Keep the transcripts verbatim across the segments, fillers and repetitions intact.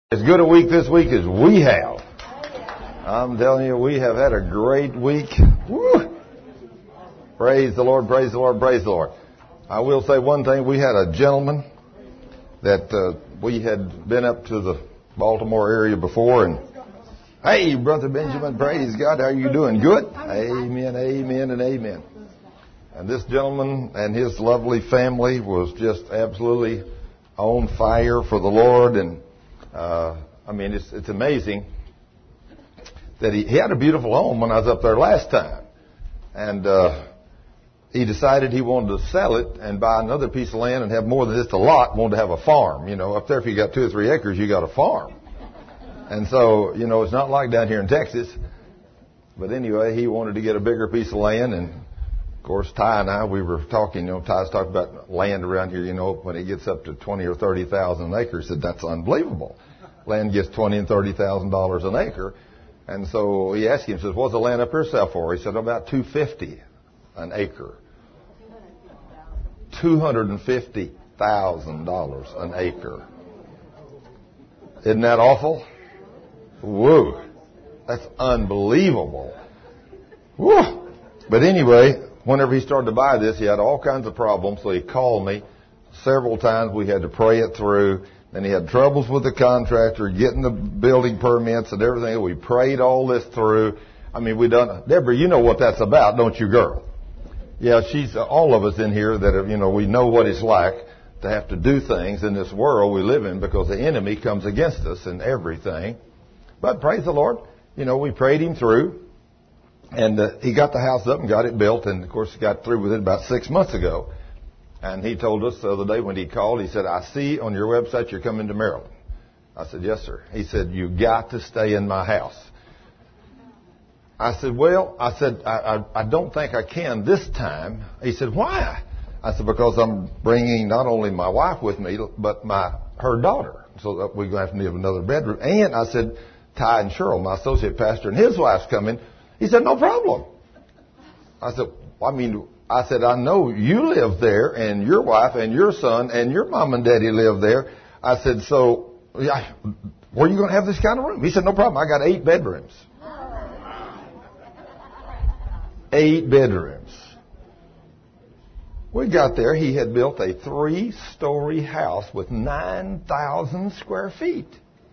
As good a week this week as we have. I'm telling you, we have had a great week. Woo! Praise the Lord, praise the Lord, praise the Lord. I will say one thing. We had a gentleman that uh, we had been up to the Baltimore area before, and hey, Brother Benjamin, praise God. How are you doing? Good? Amen, amen, and amen. And this gentleman and his lovely family was just absolutely on fire for the Lord, and Uh, I mean, it's, it's amazing that he, he had a beautiful home when I was up there last time. And uh, he decided he wanted to sell it and buy another piece of land and have more than just a lot, wanted to have a farm. You know, up there if you got two or three acres, you got a farm. And so, you know, it's not like down here in Texas. But anyway, he wanted to get a bigger piece of land. And, of course, Ty and I, we were talking, you know, Ty's talking about land around here, you know, when it gets up to twenty or thirty thousand acres, said that's unbelievable. Land gets twenty and thirty thousand dollars an acre. And so he asked him, says, what's the land up here sell for? He said, about two fifty an acre. Two hundred and fifty thousand dollars an acre. Isn't that awful? Whoa. That's unbelievable. Whoa. But anyway, whenever he started to buy this, he had all kinds of problems. So he called me several times. We had to pray it through. Then he had troubles with the contractor, getting the building permits and everything. We prayed all this through. I mean, we done. Deborah, you know what that's about, don't you, girl? Yeah, she's uh, all of us in here that have, you know, we know what it's like to have to do things in this world we live in because the enemy comes against us and everything. But praise the Lord, you know, we prayed him through. And uh, he got the house up and got it built, and, of course, got through with it about six months ago. And he told us the other day when he called, he said, I see on your website you're coming to Maryland. I said, yes, sir. He said, you got to stay in my house. I said, well, I said, I, I, I don't think I can this time. He said, why? I said, because I'm bringing not only my wife with me, but my her daughter. So that we're going to have to need another bedroom. And I said, Ty and Cheryl, my associate pastor, and his wife's coming. He said, no problem. I said, well, I mean, I said, I know you live there and your wife and your son and your mom and daddy live there. I said, so yeah, where are you going to have this kind of room? He said, no problem. I got eight bedrooms. Eight bedrooms. We got there. He had built a three-story house with nine thousand square feet.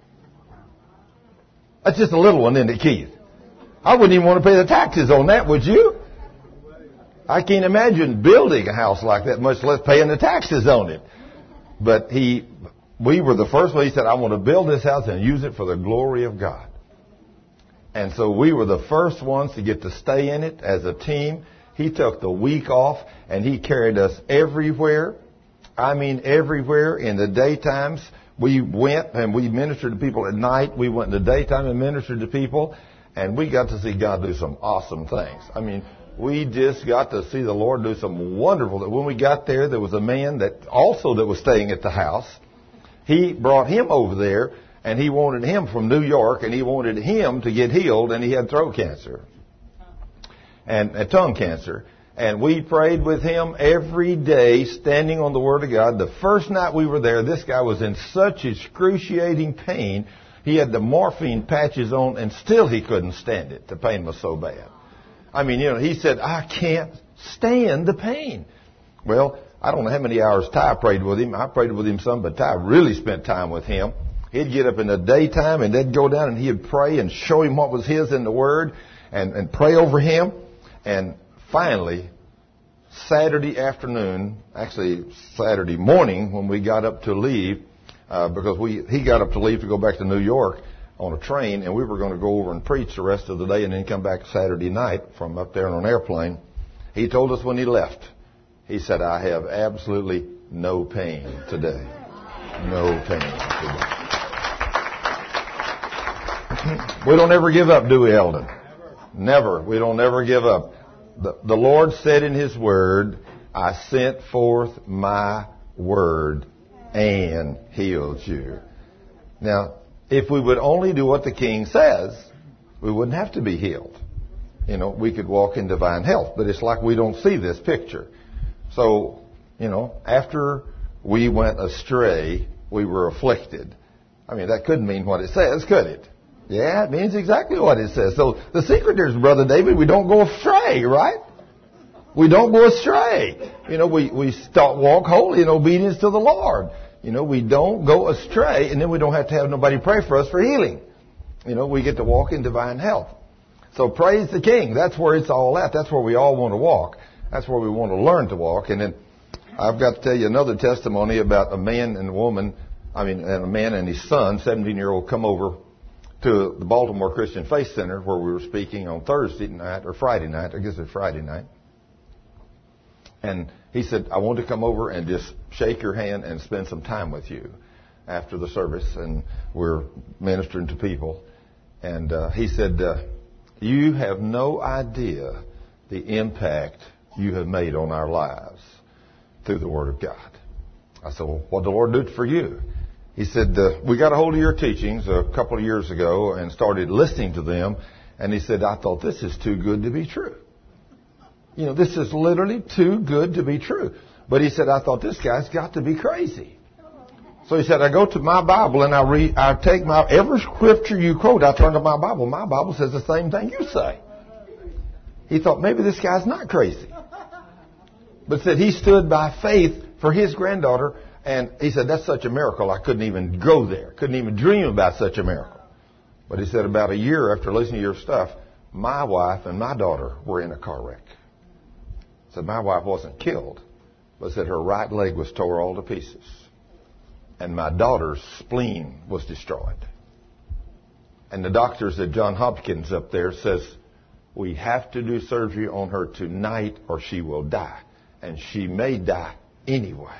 That's just a little one, isn't it, Keith? I wouldn't even want to pay the taxes on that, would you? I can't imagine building a house like that, much less paying the taxes on it. But he, we were the first one. He said, I want to build this house and use it for the glory of God. And so we were the first ones to get to stay in it as a team. He took the week off and he carried us everywhere. I mean, everywhere in the daytimes. We went and we ministered to people at night. We went in the daytime and ministered to people. And we got to see God do some awesome things. I mean, we just got to see the Lord do some wonderful. When we got there, there was a man that also that was staying at the house. He brought him over there, and he wanted him from New York, and he wanted him to get healed, and he had throat cancer and uh, tongue cancer. And we prayed with him every day, standing on the Word of God. The first night we were there, this guy was in such excruciating pain. He had the morphine patches on, and still he couldn't stand it. The pain was so bad. I mean, you know, he said, I can't stand the pain. Well, I don't know how many hours Ty prayed with him. I prayed with him some, but Ty really spent time with him. He'd get up in the daytime, and they'd go down, and he'd pray and show him what was his in the Word and, and pray over him. And finally, Saturday afternoon, actually Saturday morning when we got up to leave, uh, because we he got up to leave to go back to New York on a train, and we were going to go over and preach the rest of the day and then come back Saturday night from up there on an airplane. He told us when he left, he said, I have absolutely no pain today. No pain today. We don't ever give up, do we, Eldon? Never. We don't ever give up. The, the Lord said in His Word, I sent forth my word and healed you. Now, if we would only do what the King says, we wouldn't have to be healed. You know, we could walk in divine health. But it's like we don't see this picture. So, you know, after we went astray, we were afflicted. I mean, that couldn't mean what it says, could it? Yeah, it means exactly what it says. So the secret is, Brother David, we don't go astray, right? We don't go astray. You know, we, we start, walk holy in obedience to the Lord. You know, we don't go astray, and then we don't have to have nobody pray for us for healing. You know, we get to walk in divine health. So praise the King. That's where it's all at. That's where we all want to walk. That's where we want to learn to walk. And then I've got to tell you another testimony about a man and a woman, I mean, and a man and his son, seventeen-year-old, come over to the Baltimore Christian Faith Center where we were speaking on Thursday night, or Friday night, I guess it's Friday night. And he said, I want to come over and just shake your hand and spend some time with you after the service. And we're ministering to people. And uh, he said, uh, you have no idea the impact you have made on our lives through the Word of God. I said, well, what did the Lord do for you? He said, uh, we got a hold of your teachings a couple of years ago and started listening to them. And he said, I thought this is too good to be true. You know, this is literally too good to be true. But he said, I thought this guy's got to be crazy. So he said, I go to my Bible and I read, I take my, every scripture you quote, I turn to my Bible. My Bible says the same thing you say. He thought, maybe this guy's not crazy. But said he stood by faith for his granddaughter. And he said, that's such a miracle, I couldn't even go there. Couldn't even dream about such a miracle. But he said, about a year after listening to your stuff, my wife and my daughter were in a car wreck. Said my wife wasn't killed, but said her right leg was tore all to pieces. And my daughter's spleen was destroyed. And the doctors at Johns Hopkins up there says, we have to do surgery on her tonight or she will die. And she may die anyway.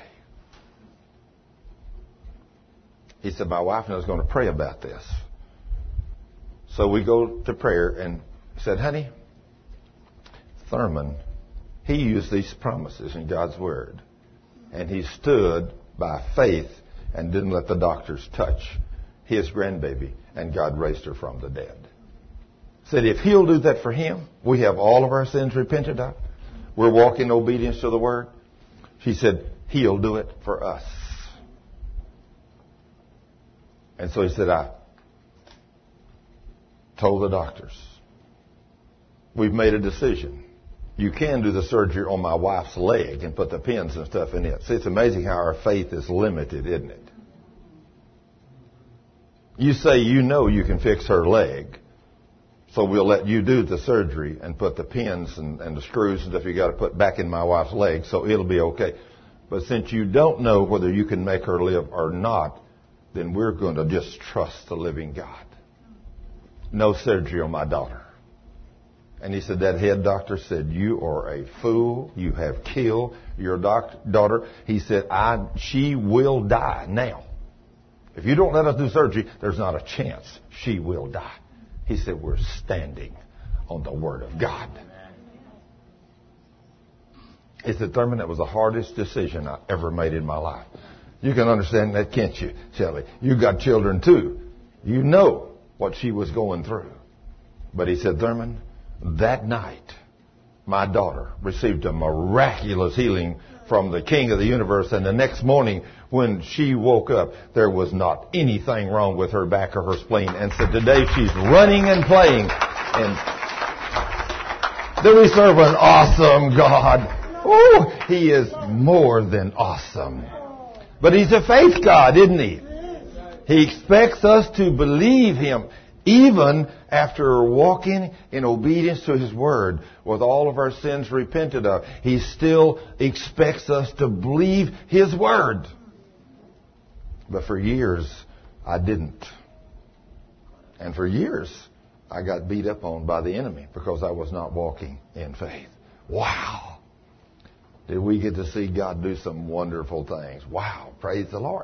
He said, my wife and I was going to pray about this. So we go to prayer and said, honey, Thurman, he used these promises in God's Word. And he stood by faith and didn't let the doctors touch his grandbaby. And God raised her from the dead. Said if he'll do that for him, we have all of our sins repented of. We're walking in obedience to the Word. She said, he'll do it for us. And so he said, I told the doctors, we've made a decision. You can do the surgery on my wife's leg and put the pins and stuff in it. See, it's amazing how our faith is limited, isn't it? You say you know you can fix her leg, so we'll let you do the surgery and put the pins and, and the screws and stuff you got to put back in my wife's leg, so it'll be okay. But since you don't know whether you can make her live or not, then we're going to just trust the living God. No surgery on my daughter. And he said, that head doctor said, you are a fool. You have killed your doc- daughter. He said, I, she will die now. If you don't let us do surgery, there's not a chance she will die. He said, we're standing on the Word of God. He said, Thurman, that was the hardest decision I ever made in my life. You can understand that, can't you, Shelley? You got children too. You know what she was going through. But he said, Thurman, that night, my daughter received a miraculous healing from the King of the universe. And the next morning, when she woke up, there was not anything wrong with her back or her spleen. And so today she's running and playing. And do we serve an awesome God? Oh, He is more than awesome. But He's a faith God, isn't He? He expects us to believe Him even after walking in obedience to His Word with all of our sins repented of. He still expects us to believe His Word. But for years, I didn't. And for years, I got beat up on by the enemy because I was not walking in faith. Wow. Did we get to see God do some wonderful things? Wow. Praise the Lord.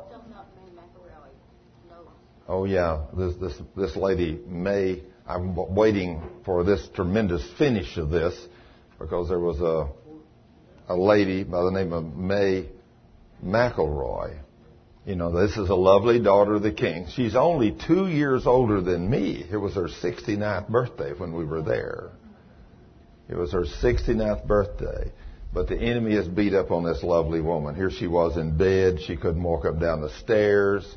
Oh, yeah. This this this lady, May, I'm waiting for this tremendous finish of this because there was a a lady by the name of May McElroy. You know, this is a lovely daughter of the King. She's only two years older than me. It was her sixty-ninth birthday when we were there. It was her sixty-ninth birthday. But the enemy has beat up on this lovely woman. Here she was in bed. She couldn't walk up down the stairs.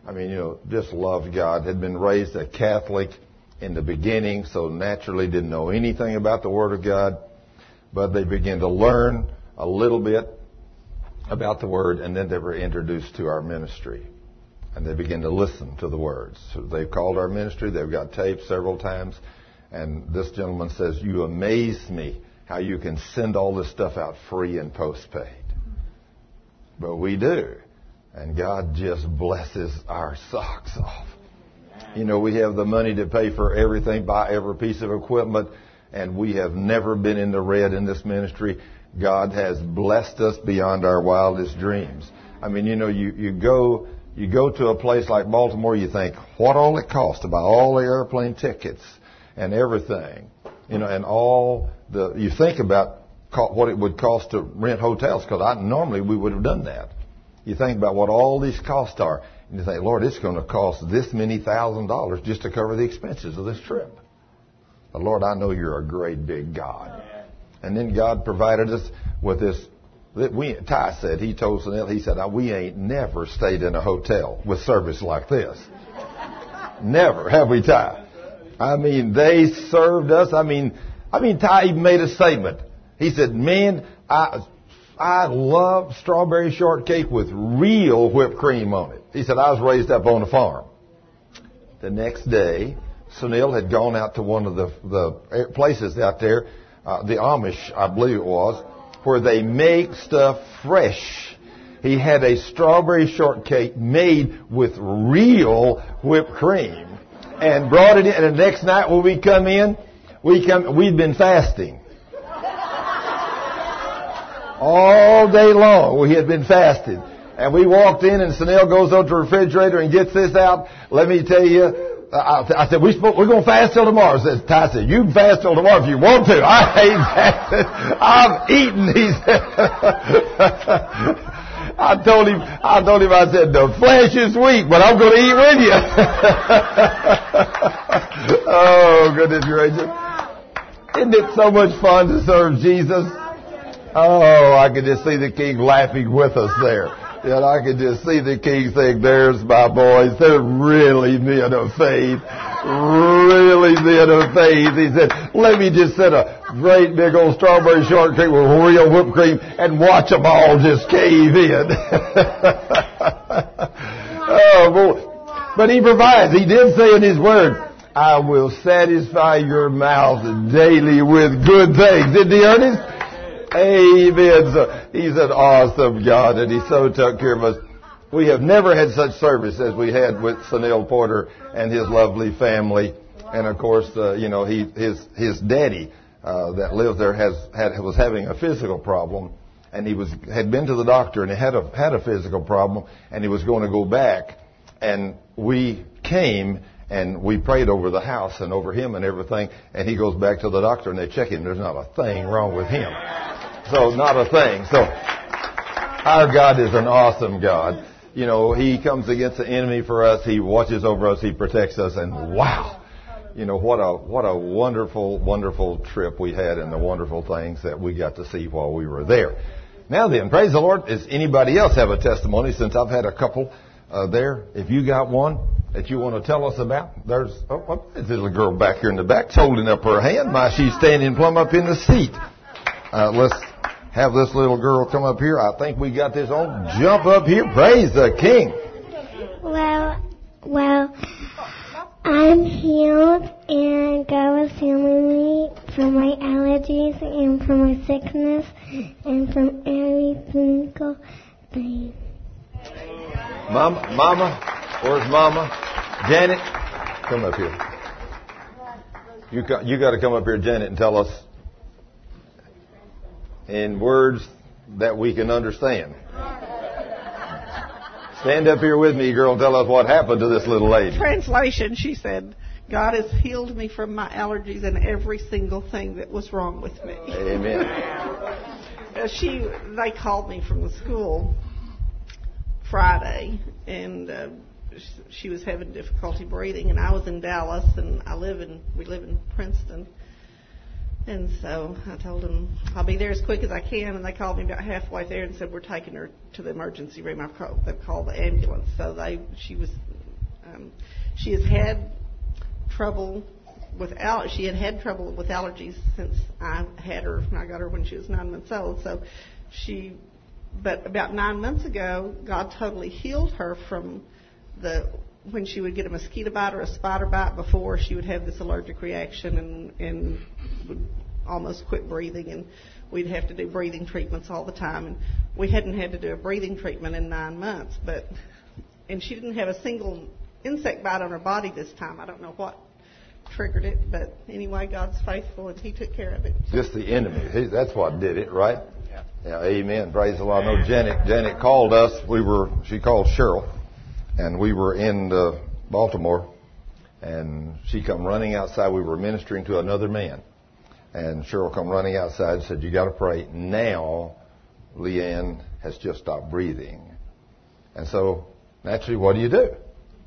I mean, you know, just loved God, had been raised a Catholic in the beginning, so naturally didn't know anything about the Word of God. But they began to learn a little bit about the Word, and then they were introduced to our ministry. And they began to listen to the words. So they've called our ministry. They've got tapes several times. And this gentleman says, "You amaze me how you can send all this stuff out free and postpaid." But we do. And God just blesses our socks off. You know, we have the money to pay for everything, buy every piece of equipment, and we have never been in the red in this ministry. God has blessed us beyond our wildest dreams. I mean, you know, you, you go you go to a place like Baltimore, you think, what all it costs to buy all the airplane tickets and everything. You know, and all the, you think about what it would cost to rent hotels, because I, normally we would have done that. You think about what all these costs are, and you think, Lord, it's going to cost this many thousand dollars just to cover the expenses of this trip. But Lord, I know you're a great big God. And then God provided us with this. That we, Ty said, he told Sunil, he said, we ain't never stayed in a hotel with service like this. Never, have we, Ty? I mean, they served us. I mean, I mean, Ty even made a statement. He said, man, I, I love strawberry shortcake with real whipped cream on it. He said, I was raised up on a farm. The next day, Sunil had gone out to one of the, the places out there, uh, the Amish, I believe it was, where they make stuff fresh. He had a strawberry shortcake made with real whipped cream and brought it in. And the next night when we come in, we come, we'd been fasting. All day long we had been fasting. And we walked in and Sunil goes over to the refrigerator and gets this out. Let me tell you, I, I said, we spoke, we're going to fast till tomorrow. Says, Ty said, you can fast till tomorrow if you want to. I ain't fasting. I'm eating, he said. I told him, I told him, I said, the flesh is weak, but I'm going to eat with you. Oh, goodness gracious. Isn't it so much fun to serve Jesus? Oh, I could just see the King laughing with us there. And I could just see the King saying, there's my boys. They're really men of faith. Really men of faith. He said, let me just set a great big old strawberry shortcake with real whipped cream and watch them all just cave in. Oh, boy. But he provides. He did say in his word, I will satisfy your mouth daily with good things. Didn't he, Ernest? Amen. So he's an awesome God, and he so took care of us. We have never had such service as we had with Sunil Porter and his lovely family. And of course, uh, you know, he, his his daddy uh, that lives there has had was having a physical problem, and he was had been to the doctor and he had a had a physical problem, and he was going to go back. And we came and we prayed over the house and over him and everything. And he goes back to the doctor and they check him. There's not a thing wrong with him. So not a thing. So our God is an awesome God. You know, he comes against the enemy for us. He watches over us. He protects us. And wow, you know, what a what a wonderful, wonderful trip we had and the wonderful things that we got to see while we were there. Now then, praise the Lord. Does anybody else have a testimony? Since I've had a couple uh, there. If you got one that you want to tell us about, there's oh, oh, there's a little girl back here in the back holding up her hand. My, she's standing plumb up in the seat. Uh, let's have this little girl come up here. I think we got this on. Jump up here. Praise the King. Well, well, I'm healed, and God was healing me from my allergies and from my sickness and from every single thing. Mama, Mama, where's Mama? Janet, come up here. You got, you got to come up here, Janet, and tell us in words that we can understand. Stand up here with me, girl, and tell us what happened to this little lady. Translation, she said, God has healed me from my allergies and every single thing that was wrong with me. Amen. Uh, she, they called me from the school Friday, and uh, she was having difficulty breathing, and I was in Dallas, and I live in, we live in Princeton. And so I told them, I'll be there as quick as I can. And they called me about halfway there and said, we're taking her to the emergency room. I've called, they've called the ambulance. So they, she was, um, she has had trouble with, al- she had had trouble with allergies since I had her, I got her when she was nine months old. So she, but about nine months ago, God totally healed her from the, when she would get a mosquito bite or a spider bite before, she would have this allergic reaction and, and would almost quit breathing, and we'd have to do breathing treatments all the time. And we hadn't had to do a breathing treatment in nine months, but and she didn't have a single insect bite on her body this time. I don't know what triggered it, but anyway, God's faithful, and He took care of it. Just the enemy. He, that's what did it, right? Yeah. Yeah. Amen. Praise the Lord. I know Janet. Janet called us. We were. She called Cheryl. And we were in uh, Baltimore, and she come running outside. We were ministering to another man, and Cheryl come running outside and said, "You got to pray now. Leanne has just stopped breathing." And so, naturally, what do you do?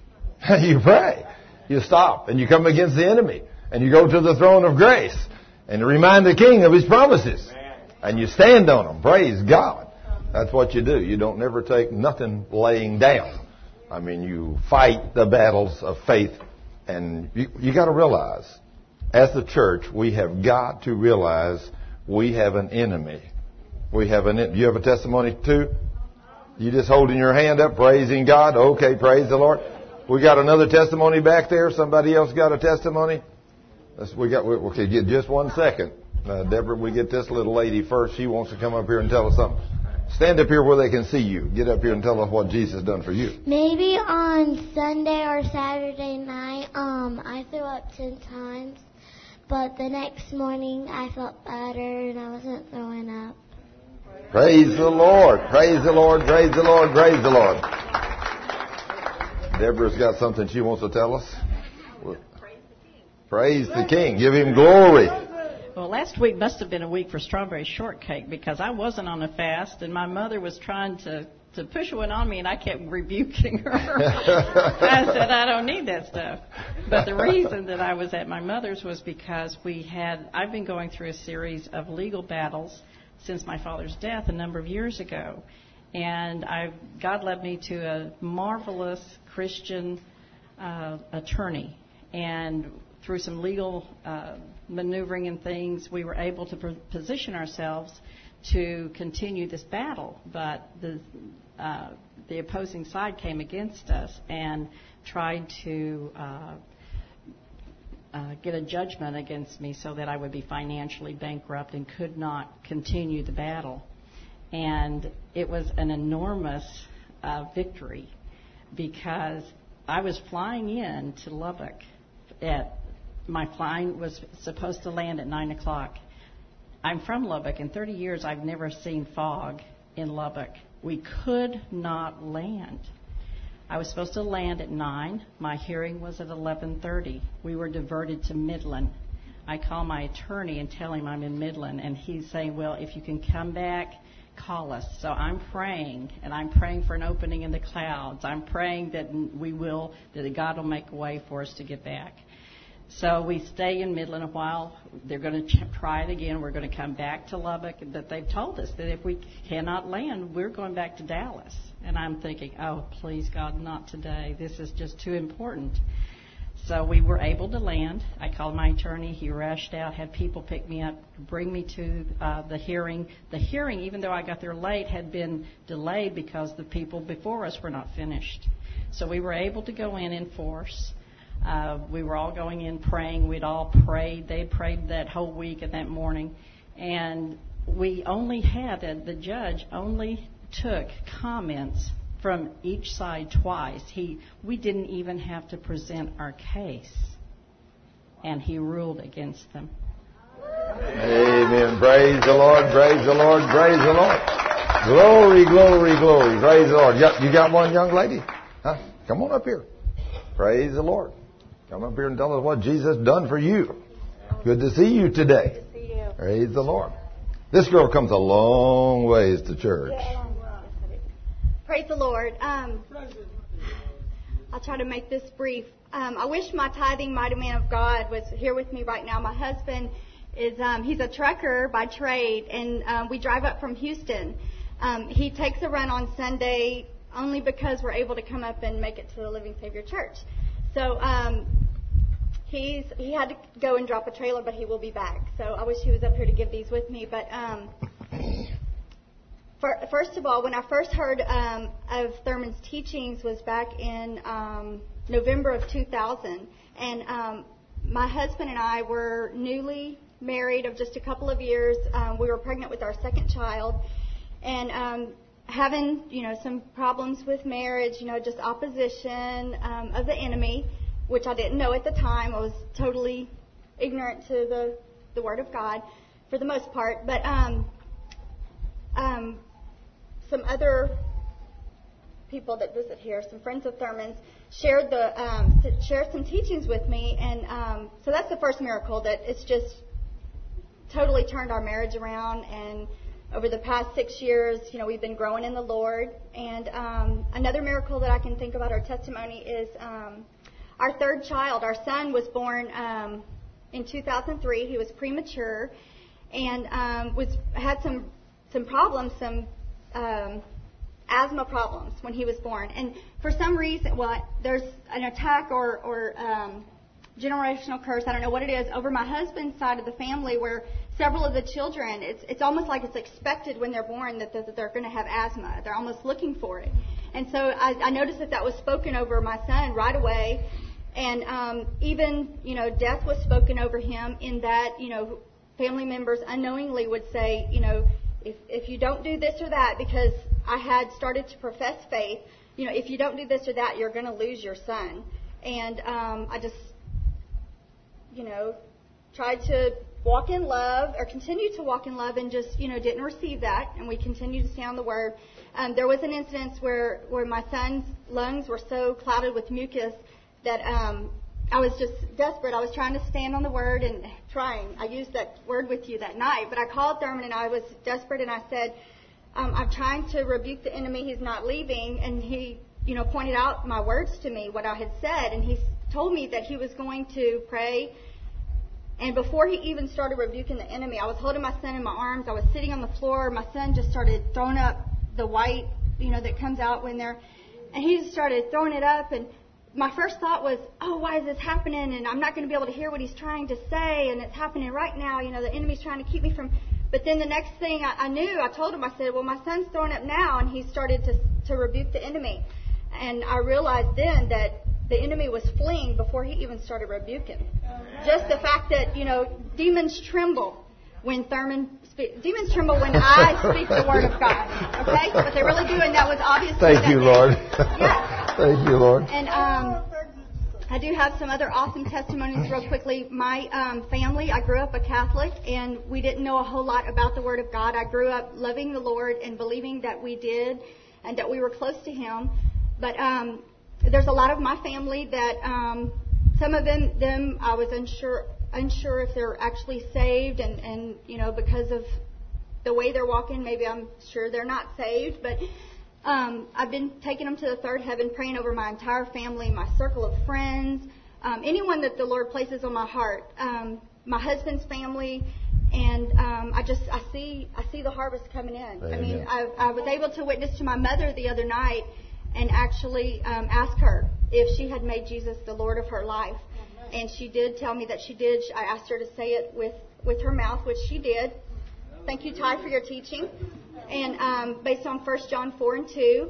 You pray. You stop, and you come against the enemy, and you go to the throne of grace, and you remind the King of His promises, and you stand on them. Praise God. That's what you do. You don't never take nothing laying down. I mean, you fight the battles of faith, and you, you got to realize, as the church, we have got to realize we have an enemy. We have an. You have a testimony too? You just holding your hand up, praising God. Okay, praise the Lord. We got another testimony back there. Somebody else got a testimony? Let's, we got. We, okay, get just one second, uh, Deborah. We get this little lady first. She wants to come up here and tell us something. Stand up here where they can see you. Get up here and tell us what Jesus done for you. Maybe on Sunday or Saturday night, um, I threw up ten times, but the next morning I felt better and I wasn't throwing up. Praise the Lord. Praise the Lord. Praise the Lord. Praise the Lord. Deborah's got something she wants to tell us. Praise the King. Give Him glory. Well, last week must have been a week for strawberry shortcake because I wasn't on a fast, and my mother was trying to, to push one on me, and I kept rebuking her. I said, I don't need that stuff. But the reason that I was at my mother's was because we had, I've been going through a series of legal battles since my father's death a number of years ago. And I, God led me to a marvelous Christian uh, attorney. And through some legal uh, maneuvering and things, we were able to position ourselves to continue this battle. But the uh, the opposing side came against us and tried to uh, uh, get a judgment against me so that I would be financially bankrupt and could not continue the battle. And it was an enormous uh, victory because I was flying in to Lubbock at my flying was supposed to land at nine o'clock. I'm from Lubbock. In thirty years, I've never seen fog in Lubbock. We could not land. I was supposed to land at nine. My hearing was at eleven thirty. We were diverted to Midland. I call my attorney and tell him I'm in Midland, and he's saying, well, if you can come back, call us. So I'm praying, and I'm praying for an opening in the clouds. I'm praying that we will, that God will make a way for us to get back. So we stay in Midland a while. They're going to try it again. We're going to come back to Lubbock. But they've told us that if we cannot land, we're going back to Dallas. And I'm thinking, oh, please, God, not today. This is just too important. So we were able to land. I called my attorney. He rushed out, had people pick me up, bring me to uh, the hearing. The hearing, even though I got there late, had been delayed because the people before us were not finished. So we were able to go in in force. Uh, we were all going in praying. We'd all prayed. They prayed that whole week and that morning. And we only had, uh, the judge only took comments from each side twice. He, we didn't even have to present our case. And he ruled against them. Amen. Praise the Lord. Praise the Lord. Praise the Lord. Glory, glory, glory. Praise the Lord. You got one, young lady? Huh? Come on up here. Praise the Lord. Come up here and tell us what Jesus done for you. Good to see you today. Good to see you. Praise the Lord. This girl comes a long ways to church. Praise the Lord. Um, I'll try to make this brief. Um, I wish my tithing mighty man of God was here with me right now. My husband is um, he's a trucker by trade, and um, we drive up from Houston. Um, he takes a run on Sunday only because we're able to come up and make it to the Living Savior Church. So um, he's he had to go and drop a trailer, but he will be back. So I wish he was up here to give these with me. But um, for, first of all, when I first heard um, of Thurman's teachings was back in um, November of two thousand, and um, my husband and I were newly married of just a couple of years. Um, we were pregnant with our second child, and um, having, you know, some problems with marriage, you know, just opposition um, of the enemy, which I didn't know at the time. I was totally ignorant to the, the Word of God for the most part. But um, um, some other people that visit here, some friends of Thurman's, shared the um, shared some teachings with me, and um, so that's the first miracle, that it's just totally turned our marriage around. And over the past six years, you know, we've been growing in the Lord. And um, another miracle that I can think about our testimony is um, our third child. Our son was born um, in two thousand three. He was premature and um, was had some some problems, some um, asthma problems when he was born. And for some reason, well, there's an attack or, or um, generational curse, I don't know what it is, over my husband's side of the family, where several of the children, it's it's almost like it's expected when they're born that they're, that they're going to have asthma. They're almost looking for it. And so I, I noticed that that was spoken over my son right away. And um, even, you know, death was spoken over him, in that, you know, family members unknowingly would say, you know, if if you don't do this or that, because I had started to profess faith, you know, if you don't do this or that, you're going to lose your son. And um, I just, you know, tried to walk in love, or continue to walk in love, and just, you know, didn't receive that. And we continued to stay on the Word. Um, there was an instance where, where my son's lungs were so clouded with mucus that um, I was just desperate. I was trying to stand on the Word and trying. I used that word with you that night. But I called Thurman, and I was desperate, and I said, um, I'm trying to rebuke the enemy. He's not leaving. And he, you know, pointed out my words to me, what I had said. And he told me that he was going to pray. And before he even started rebuking the enemy, I was holding my son in my arms. I was sitting on the floor. My son just started throwing up the white, you know, that comes out when they're, and he just started throwing it up. And my first thought was, oh, why is this happening? And I'm not going to be able to hear what he's trying to say. And it's happening right now. You know, the enemy's trying to keep me from. But then the next thing I, I knew, I told him, I said, well, my son's throwing up now. And he started to, to rebuke the enemy. And I realized then that the enemy was fleeing before he even started rebuking. Just the fact that, you know, demons tremble when Thurman speaks. Demons tremble when I speak the Word of God. Okay? But they really do, and that was obviously Thank that you, day. Lord. Yeah. Thank you, Lord. And um, I do have some other awesome testimonies real quickly. My um, family, I grew up a Catholic, and we didn't know a whole lot about the Word of God. I grew up loving the Lord and believing that we did and that we were close to Him. But um, there's a lot of my family that um, some of them, them I was unsure unsure if they're actually saved, and, and you know, because of the way they're walking, maybe I'm sure they're not saved. But um, I've been taking them to the third heaven, praying over my entire family, my circle of friends, um, anyone that the Lord places on my heart, um, my husband's family. And um, I just I see I see the harvest coming in. Amen. I mean, I, I was able to witness to my mother the other night, and actually um, ask her if she had made Jesus the Lord of her life. And she did tell me that she did. I asked her to say it with, with her mouth, which she did. Thank you, Ty, for your teaching. And um, based on First John four and two.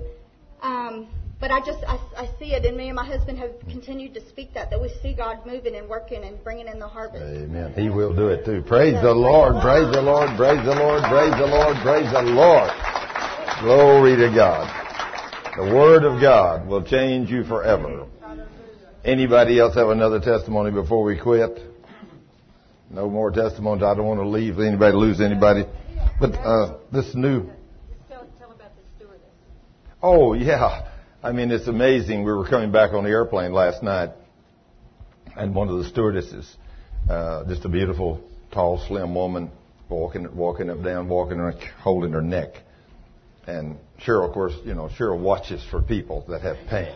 Um, but I just, I, I see it, and me and my husband have continued to speak that, that we see God moving and working and bringing in the harvest. Amen. He will do it too. Praise the Lord, praise the Lord, praise the Lord, praise the Lord, praise the Lord. Glory to God. The Word of God will change you forever. Anybody else have another testimony before we quit? No more testimonies. I don't want to leave anybody, lose anybody. But uh, this new... Tell, tell about the stewardess. Oh, yeah. I mean, it's amazing. We were coming back on the airplane last night, and one of the stewardesses, uh, just a beautiful, tall, slim woman, walking, walking up, down, walking, holding her neck. And Cheryl, of course, you know, Cheryl watches for people that have pain.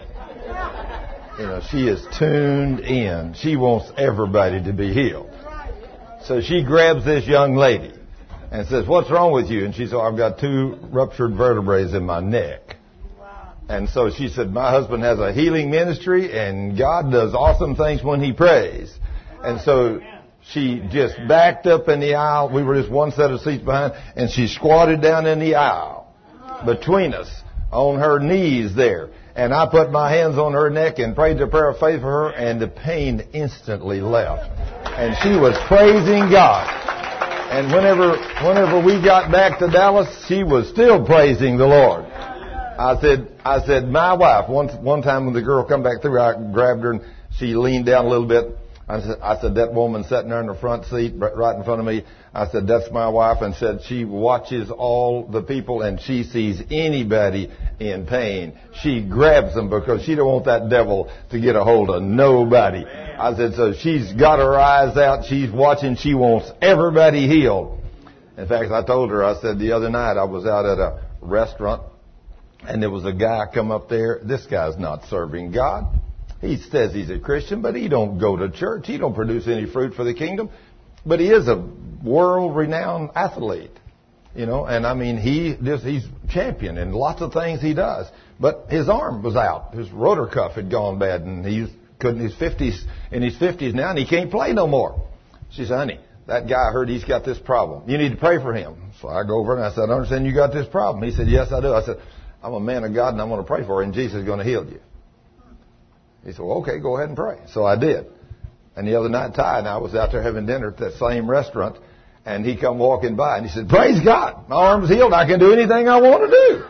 You know, she is tuned in. She wants everybody to be healed. So she grabs this young lady and says, what's wrong with you? And she said, I've got two ruptured vertebrae in my neck. And so she said, my husband has a healing ministry and God does awesome things when he prays. And so she just backed up in the aisle. We were just one set of seats behind, and she squatted down in the aisle between us on her knees there. And I put my hands on her neck and prayed the prayer of faith for her, and the pain instantly left. And she was praising God. And whenever whenever we got back to Dallas, she was still praising the Lord. I said, I said, my wife, one, one time when the girl come back through, I grabbed her and she leaned down a little bit. I said, I said, that woman sitting there in the front seat right in front of me, I said, that's my wife, and said she watches all the people and she sees anybody in pain. She grabs them because she don't want that devil to get a hold of nobody. I said, so she's got her eyes out, she's watching, she wants everybody healed. In fact, I told her, I said, the other night I was out at a restaurant and there was a guy come up there. This guy's not serving God. He says he's a Christian, but he don't go to church. He don't produce any fruit for the kingdom. But he is a world-renowned athlete, you know. And I mean, he just he's champion in lots of things he does. But his arm was out. His rotor cuff had gone bad, and he couldn't. His fifties in his fifties now, and he can't play no more. She said, "Honey, that guy, I heard he's got this problem. You need to pray for him." So I go over and I said, "I understand you got this problem." He said, "Yes, I do." I said, "I'm a man of God, and I'm going to pray for you, and Jesus is going to heal you." He said, well, okay, go ahead and pray. So I did. And the other night, Ty and I was out there having dinner at that same restaurant, and he come walking by, and he said, praise God, my arm's healed. I can do anything I want to do.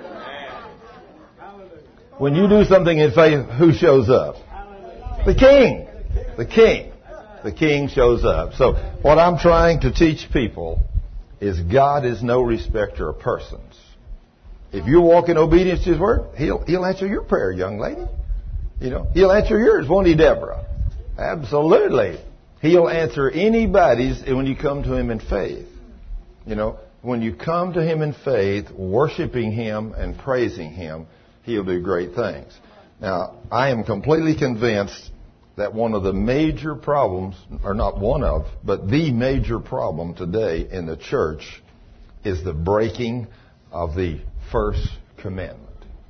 When you do something in faith, who shows up? The King. The King. The King shows up. So what I'm trying to teach people is God is no respecter of persons. If you walk in obedience to His word, He'll, He'll answer your prayer, young lady. You know, He'll answer yours, won't He, Deborah? Absolutely. He'll answer anybody's when you come to Him in faith. You know, when you come to Him in faith, worshiping Him and praising Him, He'll do great things. Now, I am completely convinced that one of the major problems, or not one of, but the major problem today in the church is the breaking of the first commandment.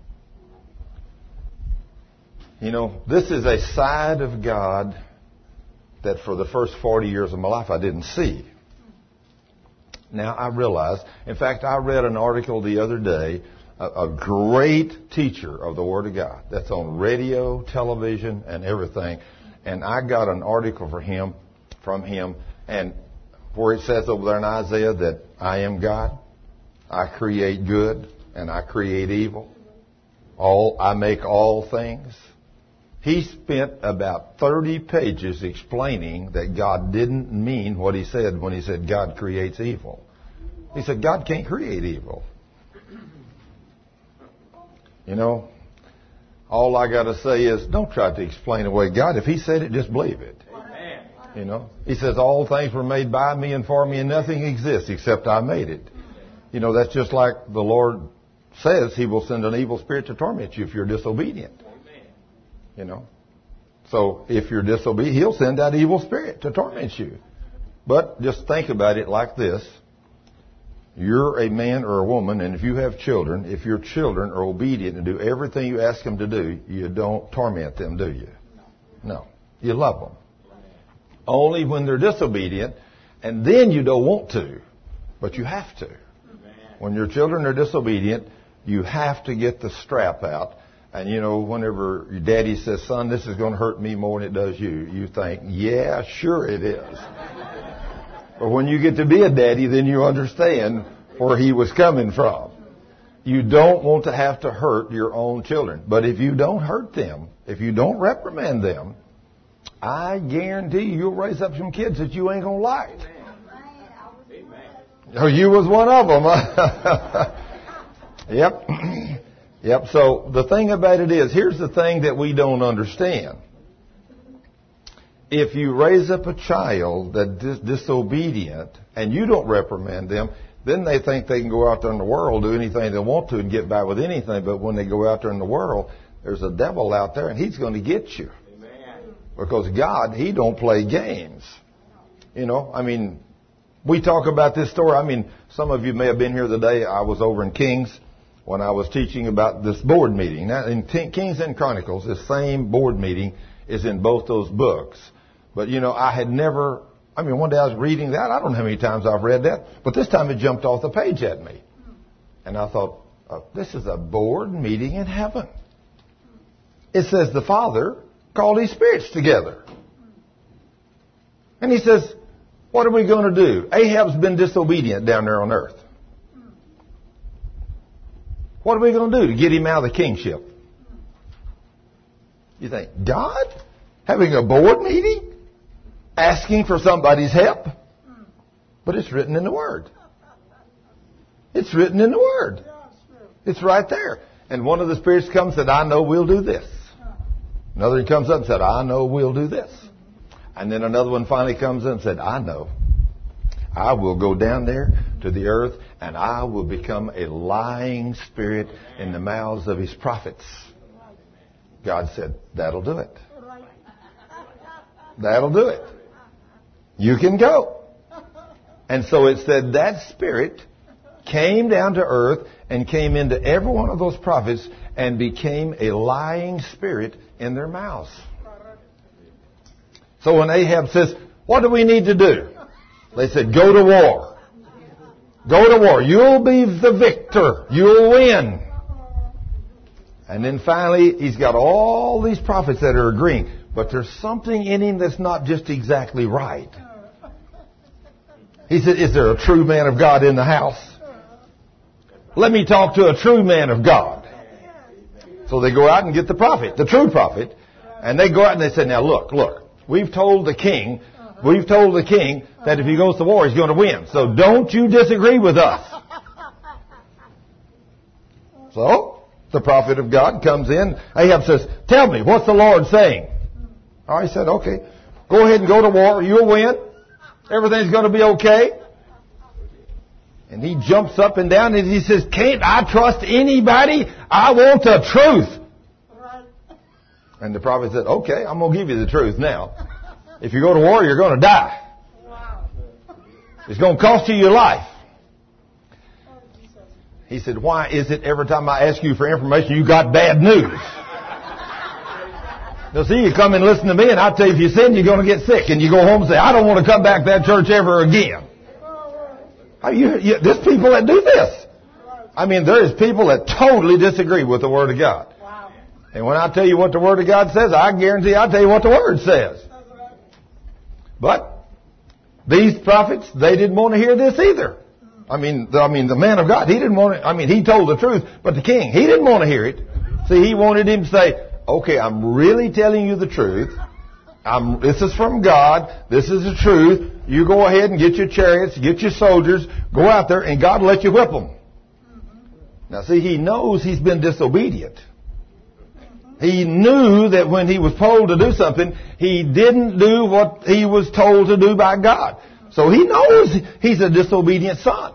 You know, this is a side of God that for the first forty years of my life I didn't see. Now I realize, in fact, I read an article the other day, a, a great teacher of the Word of God that's on radio, television, and everything, and I got an article for him, from him, and where it says over there in Isaiah that I am God, I create good, and I create evil. All I make all things. He spent about thirty pages explaining that God didn't mean what He said when He said God creates evil. He said God can't create evil. You know, all I got to say is don't try to explain away God. If He said it, just believe it. Amen. You know, He says all things were made by me and for me, and nothing exists except I made it. You know, that's just like the Lord says He will send an evil spirit to torment you if you're disobedient. You know, so if you're disobedient, He'll send that evil spirit to torment you. But just think about it like this. You're a man or a woman, and if you have children, if your children are obedient and do everything you ask them to do, you don't torment them, do you? No. You love them. Only when they're disobedient, and then you don't want to, but you have to. When your children are disobedient, you have to get the strap out. And, you know, whenever your daddy says, son, this is going to hurt me more than it does you, you think, yeah, sure it is. But when you get to be a daddy, then you understand where he was coming from. You don't want to have to hurt your own children. But if you don't hurt them, if you don't reprimand them, I guarantee you, you'll raise up some kids that you ain't going to like. Oh, you was one of them. Yep. Yep. So the thing about it is, here's the thing that we don't understand. If you raise up a child that's dis- disobedient and you don't reprimand them, then they think they can go out there in the world, do anything they want to and get by with anything. But when they go out there in the world, there's a devil out there and he's going to get you. Amen. Because God, He don't play games. You know, I mean, We talk about this story. I mean, some of you may have been here the day I was over in Kings when I was teaching about this board meeting. Now, in Kings and Chronicles, this same board meeting is in both those books. But, you know, I had never, I mean, one day I was reading that. I don't know how many times I've read that. But this time it jumped off the page at me. And I thought, oh, this is a board meeting in heaven. It says the Father called His spirits together. And He says, what are we going to do? Ahab's been disobedient down there on earth. What are we going to do to get him out of the kingship? You think, God? Having a board meeting? Asking for somebody's help? But it's written in the Word. It's written in the Word. It's right there. And one of the spirits comes and said, I know we'll do this. Another comes up and said, I know we'll do this. And then another one finally comes in and said, I know. I will go down there to the earth and I will become a lying spirit in the mouths of His prophets. God said, that'll do it. That'll do it. You can go. And so it said that spirit came down to earth and came into every one of those prophets and became a lying spirit in their mouths. So when Ahab says, what do we need to do? They said, go to war. Go to war. You'll be the victor. You'll win. And then finally, he's got all these prophets that are agreeing. But there's something in him that's not just exactly right. He said, is there a true man of God in the house? Let me talk to a true man of God. So they go out and get the prophet, the true prophet. And they go out and they say, now look, look. We've told the king, we've told the king that if he goes to war, he's going to win. So don't you disagree with us. So the prophet of God comes in. Ahab says, tell me, what's the Lord saying? I said, okay, go ahead and go to war. You'll win. Everything's going to be okay. And he jumps up and down and he says, can't I trust anybody? I want the truth. And the prophet said, okay, I'm going to give you the truth now. If you go to war, you're going to die. It's going to cost you your life. He said, why is it every time I ask you for information, you got bad news? Now see, you come and listen to me and I tell you if you sin, you're going to get sick. And you go home and say, I don't want to come back to that church ever again. You, you, there's people that do this. I mean, there is people that totally disagree with the Word of God. And when I tell you what the Word of God says, I guarantee I'll tell you what the Word says. But these prophets, they didn't want to hear this either. I mean, the, I mean, the man of God, he didn't want to, I mean, he told the truth, but the king, he didn't want to hear it. See, he wanted him to say, okay, I'm really telling you the truth. I'm, this is from God. This is the truth. You go ahead and get your chariots, get your soldiers, go out there, and God will let you whip them. Now, see, he knows he's been disobedient. He knew that when he was told to do something, he didn't do what he was told to do by God. So he knows he's a disobedient son.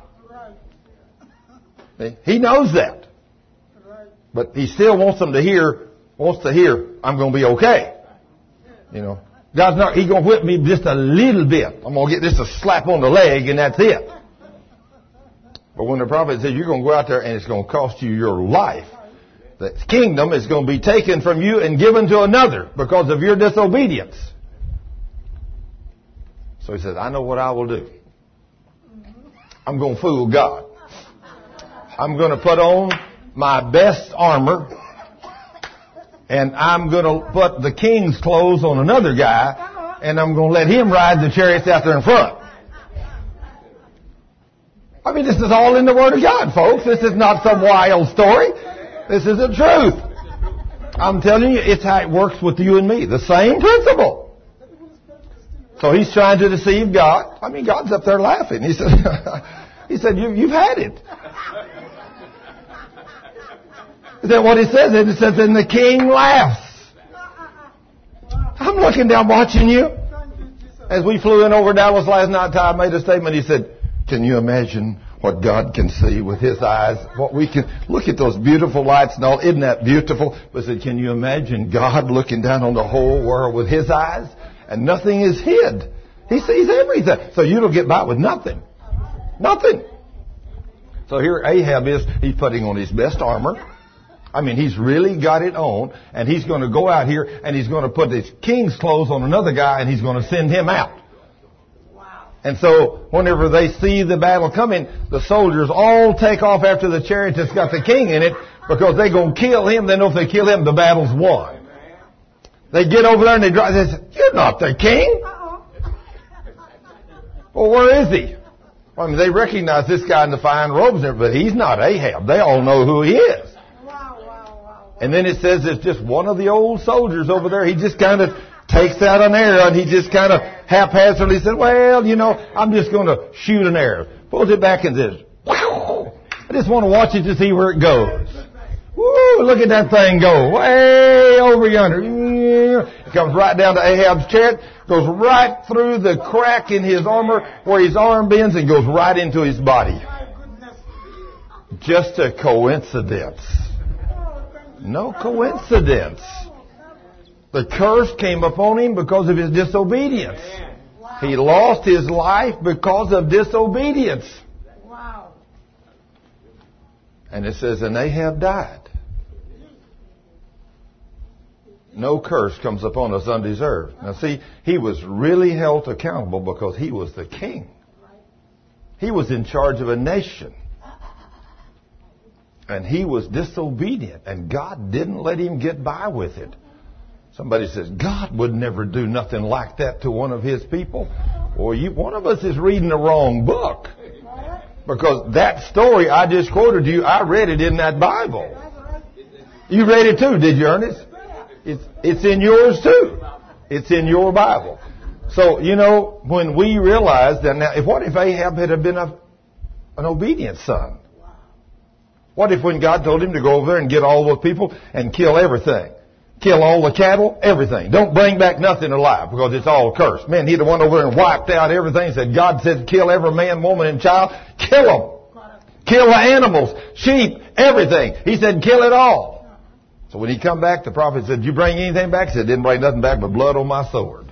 He knows that. But he still wants them to hear, wants to hear, I'm going to be okay. You know, God's not, He's going to whip me just a little bit. I'm going to get just a slap on the leg and that's it. But when the prophet says you're going to go out there and it's going to cost you your life, the kingdom is going to be taken from you and given to another because of your disobedience. So he says, I know what I will do. I'm going to fool God. I'm going to put on my best armor and I'm going to put the king's clothes on another guy and I'm going to let him ride the chariots out there in front. I mean, this is all in the Word of God, folks. This is not some wild story. This is the truth. I'm telling you, it's how it works with you and me. The same principle. So he's trying to deceive God. I mean, God's up there laughing. He said, he said, you, you've had it. Is that what he says? It says, and the king laughs. I'm looking down watching you. As we flew in over Dallas last night, Todd made a statement. He said, can you imagine what God can see with His eyes? What we can look at those beautiful lights and all. Isn't that beautiful? But I said, can you imagine God looking down on the whole world with His eyes? And nothing is hid. He sees everything. So you don't get by with nothing. Nothing. So here Ahab is, he's putting on his best armor. I mean, he's really got it on, and he's going to go out here, and he's going to put his king's clothes on another guy, and he's going to send him out. Wow. And so whenever they see the battle coming, the soldiers all take off after the chariot that's got the king in it, because they're going to kill him. They know if they kill him, the battle's won. They get over there and they drive. They say, "You're not the king." Well, where is he? I mean, they recognize this guy in the fine robes, but he's not Ahab. They all know who he is. Wow, wow, wow. And then it says it's just one of the old soldiers over there. He just kind of takes out an arrow, and he just kind of haphazardly said, "Well, you know, I'm just going to shoot an arrow." Pulls it back and says, "Wow! I just want to watch it to see where it goes." Woo! Look at that thing go way over yonder. It comes right down to Ahab's chariot, goes right through the crack in his armor where his arm bends, and goes right into his body. Just a coincidence. No coincidence. The curse came upon him because of his disobedience. He lost his life because of disobedience. And it says, and Ahab died. No curse comes upon us undeserved. Now see, he was really held accountable because he was the king. He was in charge of a nation. And he was disobedient. And God didn't let him get by with it. Somebody says, God would never do nothing like that to one of his people. Or you, one of us is reading the wrong book. Because that story I just quoted you, I read it in that Bible. You read it too, did you, Ernest? It's, it's in yours too. It's in your Bible. So, you know, when we realize that now, if what if Ahab had been a, an obedient son? What if when God told him to go over there and get all the people and kill everything? Kill all the cattle, everything. Don't bring back nothing alive because it's all cursed. Man, he'd have went over there and wiped out everything. Said, God said, kill every man, woman, and child. Kill them. Kill the animals, sheep, everything. He said, kill it all. So when he come back, the prophet said, did you bring anything back? He said, didn't bring nothing back but blood on my sword.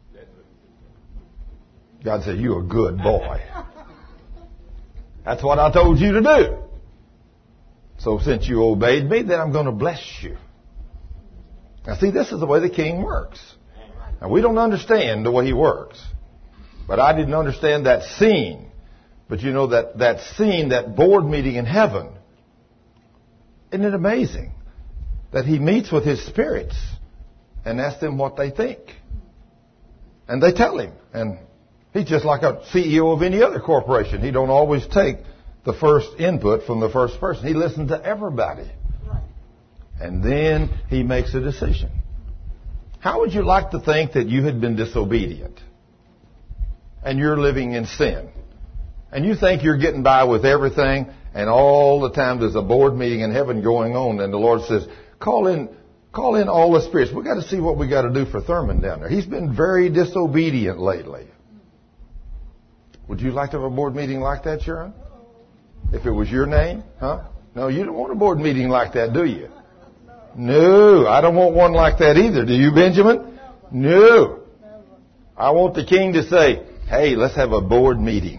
God said, you're a good boy. That's what I told you to do. So since you obeyed me, then I'm going to bless you. Now see, this is the way the king works. Now we don't understand the way he works. But I didn't understand that scene. But you know that, that scene, that board meeting in heaven. Isn't it amazing? That he meets with his spirits and asks them what they think. And they tell him. And he's just like a C E O of any other corporation. He don't always take the first input from the first person. He listens to everybody. And then he makes a decision. How would you like to think that you had been disobedient? And you're living in sin. And you think you're getting by with everything. And all the time there's a board meeting in heaven going on. And the Lord says, call in, call in all the spirits. We've got to see what we got to do for Thurman down there. He's been very disobedient lately. Would you like to have a board meeting like that, Sharon? If it was your name? Huh? No, you don't want a board meeting like that, do you? No, I don't want one like that either. Do you, Benjamin? No. I want the king to say, hey, let's have a board meeting.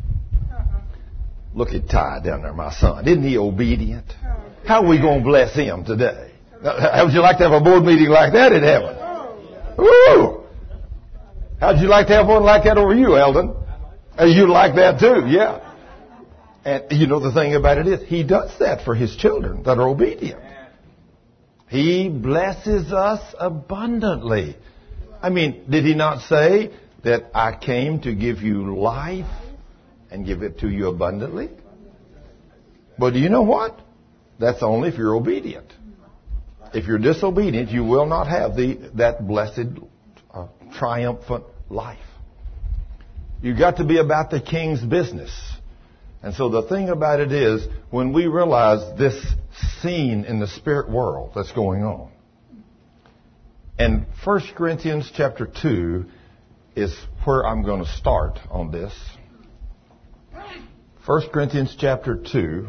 Look at Ty down there, my son. Isn't he obedient? How are we going to bless him today? How would you like to have a board meeting like that in heaven? Woo! How'd you like to have one like that over you, Eldon? You like that too, yeah. And you know the thing about it is, he does that for his children that are obedient. He blesses us abundantly. I mean, did he not say that I came to give you life and give it to you abundantly? But do you know what? That's only if you're obedient. If you're disobedient, you will not have the that blessed, uh, triumphant life. You've got to be about the king's business. And so the thing about it is, when we realize this scene in the spirit world that's going on, and First Corinthians chapter two is where I'm going to start on this. First Corinthians chapter two,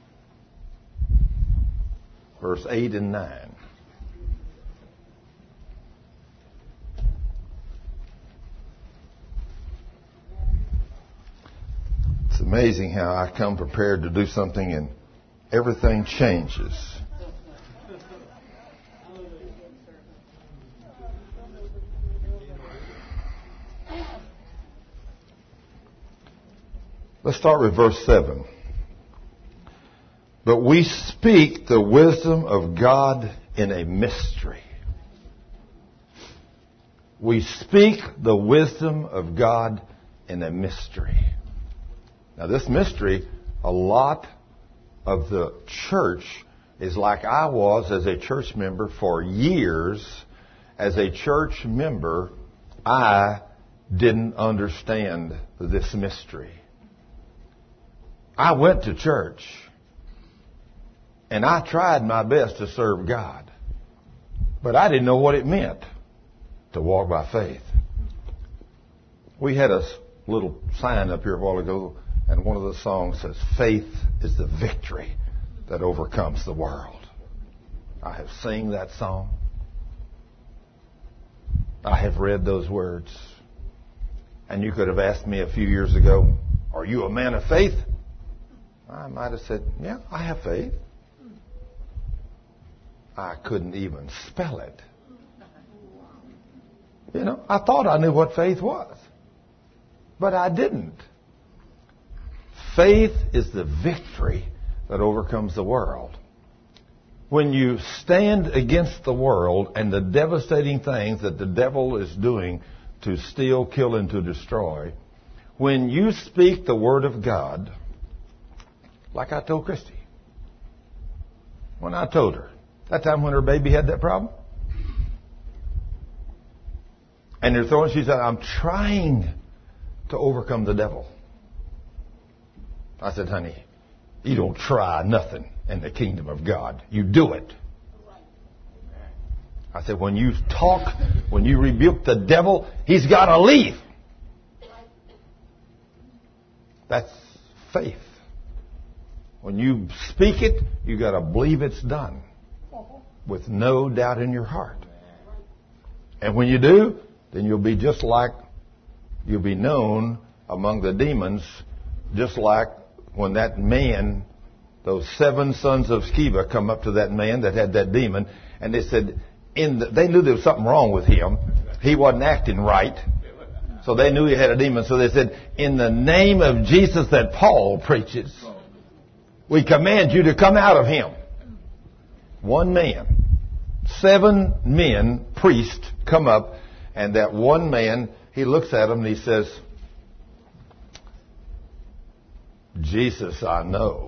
verse eight and nine. amazing how I come prepared to do something and everything changes. Let's start with verse seven. But we speak the wisdom of God in a mystery. We speak the wisdom of God in a mystery. Now this mystery, a lot of the church is like I was as a church member for years. As a church member, I didn't understand this mystery. I went to church and I tried my best to serve God, but I didn't know what it meant to walk by faith. We had a little sign up here a while ago, and one of the songs says, "Faith is the victory that overcomes the world." I have sung that song. I have read those words. And you could have asked me a few years ago, "Are you a man of faith?" I might have said, "Yeah, I have faith." I couldn't even spell it. You know, I thought I knew what faith was, but I didn't. Faith is the victory that overcomes the world. When you stand against the world and the devastating things that the devil is doing to steal, kill, and to destroy, when you speak the word of God, like I told Christy, when I told her, that time when her baby had that problem, and they're throwing, she said, "I'm trying to overcome the devil." I said, "Honey, you don't try nothing in the kingdom of God. You do it." I said, when you talk, when you rebuke the devil, he's got to leave. That's faith. When you speak it, you got to believe it's done with no doubt in your heart. And when you do, then you'll be just like, you'll be known among the demons, just like when that man, those seven sons of Sceva come up to that man that had that demon, and they said, in the, they knew there was something wrong with him. He wasn't acting right. So they knew he had a demon. So they said, "In the name of Jesus that Paul preaches, we command you to come out of him." One man. Seven men, priests, come up, and that one man, he looks at him and he says, "Jesus I know,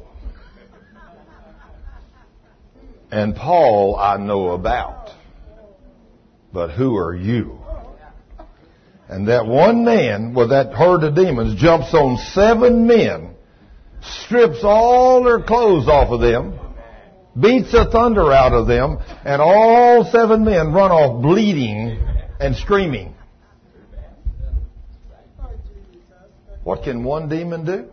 and Paul I know about, but who are you?" And that one man with that herd of demons jumps on seven men, strips all their clothes off of them, beats the thunder out of them, and all seven men run off bleeding and screaming. What can one demon do?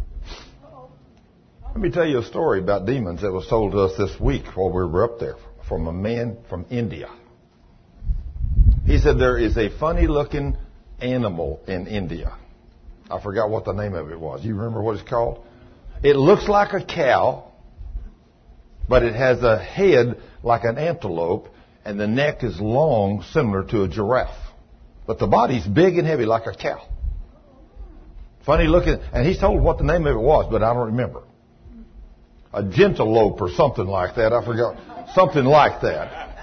Let me tell you a story about demons that was told to us this week while we were up there from a man from India. He said there is a funny looking animal in India. I forgot what the name of it was. You remember what it's called? It looks like a cow, but it has a head like an antelope, and the neck is long, similar to a giraffe. But the body's big and heavy like a cow. Funny looking, and he's told what the name of it was, but I don't remember. A gentilope or something like that. I forgot. Something like that.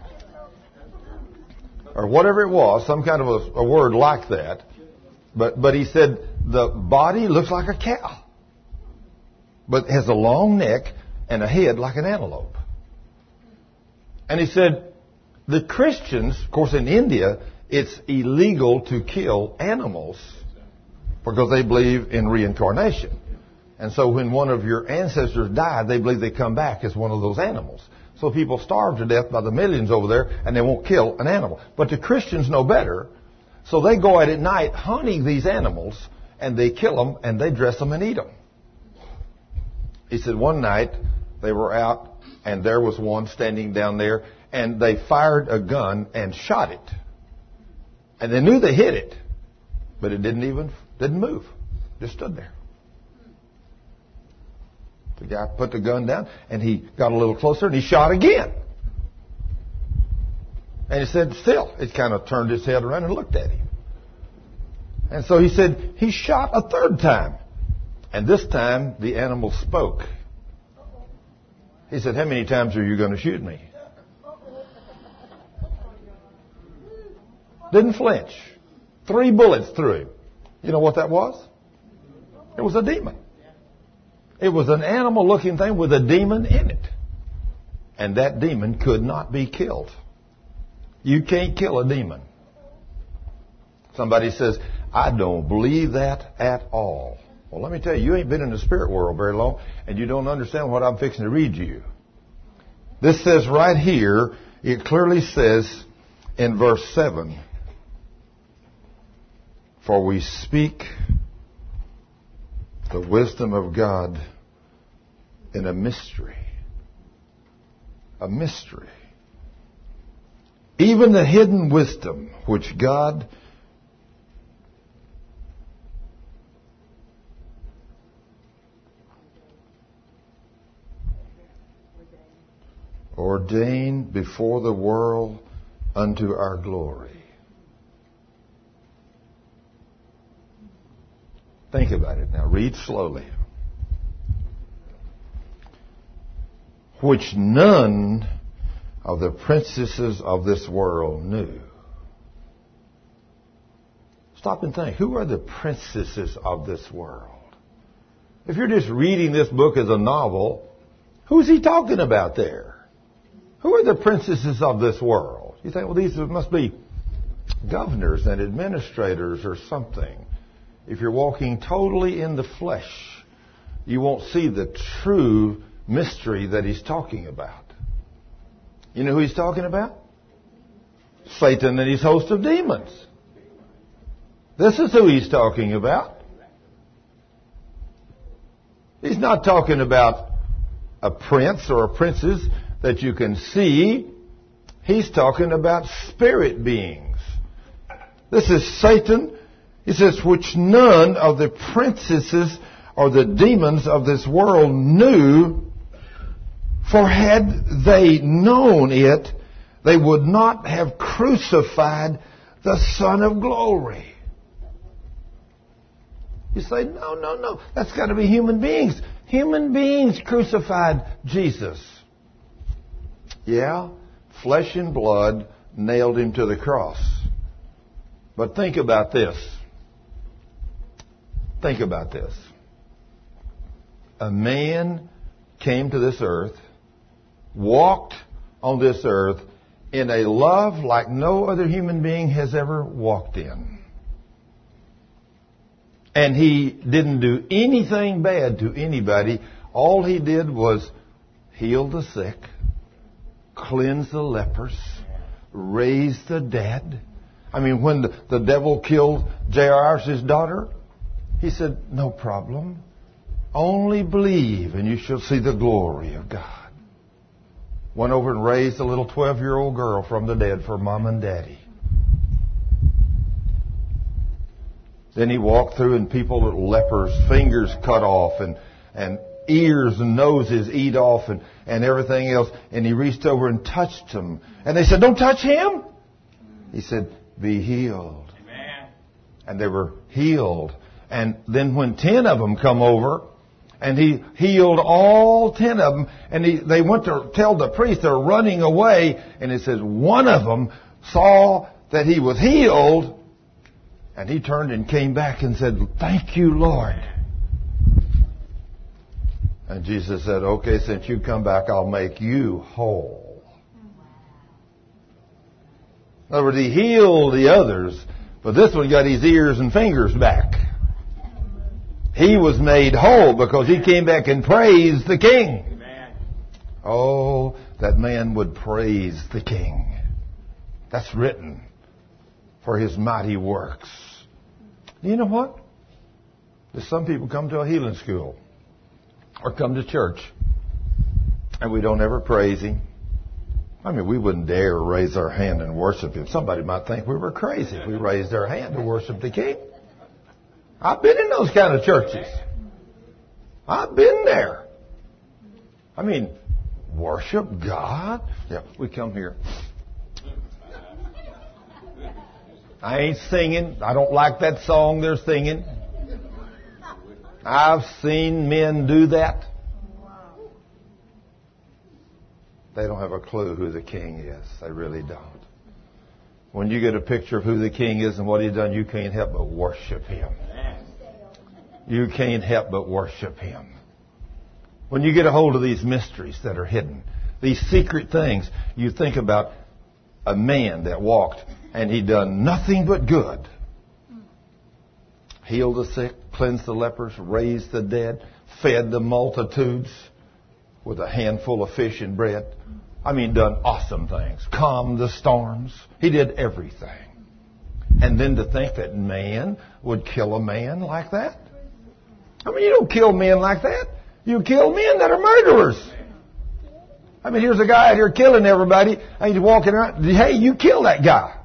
Or whatever it was, some kind of a, a word like that. But but he said the body looks like a cow, but has a long neck and a head like an antelope. And he said the Christians, of course in India, it's illegal to kill animals because they believe in reincarnation. And so when one of your ancestors died, they believe they come back as one of those animals. So people starve to death by the millions over there, and they won't kill an animal. But the Christians know better, so they go out at night hunting these animals, and they kill them, and they dress them and eat them. He said one night they were out, and there was one standing down there, and they fired a gun and shot it. And they knew they hit it, but it didn't even didn't move, just stood there. The guy put the gun down, and he got a little closer, and he shot again. And he said, still, it kind of turned his head around and looked at him. And so he said, he shot a third time. And this time, the animal spoke. He said, how many times are you going to shoot me? Didn't flinch. Three bullets through him. You know what that was? It was a demon. It was an animal-looking thing with a demon in it. And that demon could not be killed. You can't kill a demon. Somebody says, I don't believe that at all. Well, let me tell you, you ain't been in the spirit world very long, and you don't understand what I'm fixing to read you. This says right here, it clearly says in verse seven, for we speak the wisdom of God in a mystery. A mystery. Even the hidden wisdom which God ordained before the world unto our glory. Think about it now. Read slowly. Which none of the princesses of this world knew. Stop and think. Who are the princesses of this world? If you're just reading this book as a novel, who's he talking about there? Who are the princesses of this world? You think, well, these must be governors and administrators or something. If you're walking totally in the flesh, you won't see the true mystery that he's talking about. You know who he's talking about? Satan and his host of demons. This is who he's talking about. He's not talking about a prince or a princess that you can see. He's talking about spirit beings. This is Satan. He says, which none of the princesses or the demons of this world knew, for had they known it, they would not have crucified the Son of Glory. You say, no, no, no. That's got to be human beings. Human beings crucified Jesus. Yeah, flesh and blood nailed him to the cross. But think about this. Think about this. A man came to this earth, walked on this earth in a love like no other human being has ever walked in. And he didn't do anything bad to anybody. All he did was heal the sick, cleanse the lepers, raise the dead. I mean, when the, the devil killed Jairus' daughter, he said, no problem. Only believe and you shall see the glory of God. Went over and raised a little twelve-year-old girl from the dead for mom and daddy. Then he walked through and people with lepers, fingers cut off and, and ears and noses eat off and, and everything else. And he reached over and touched them. And they said, don't touch him. He said, be healed. Amen. And they were healed. And then when ten of them come over, and he healed all ten of them, and he, they went to tell the priest they're running away, and it says one of them saw that he was healed, and he turned and came back and said, thank you, Lord. And Jesus said, okay, since you come back, I'll make you whole. In other words, he healed the others, but this one got his ears and fingers back. He was made whole because he came back and praised the King. Amen. Oh, that man would praise the King. That's written for his mighty works. You know what? There's some people come to a healing school or come to church and we don't ever praise him. I mean, we wouldn't dare raise our hand and worship him. Somebody might think we were crazy if we raised our hand to worship the King. I've been in those kind of churches. I've been there. I mean, worship God? Yeah, we come here. I ain't singing. I don't like that song they're singing. I've seen men do that. They don't have a clue who the King is. They really don't. When you get a picture of who the King is and what He's done, you can't help but worship Him. You can't help but worship Him. When you get a hold of these mysteries that are hidden, these secret things, you think about a man that walked and he done nothing but good. Healed the sick, cleansed the lepers, raised the dead, fed the multitudes with a handful of fish and bread. I mean, done awesome things. Calmed the storms. He did everything. And then to think that man would kill a man like that? I mean, you don't kill men like that. You kill men that are murderers. I mean, here's a guy out here killing everybody, and he's walking around. Hey, you kill that guy.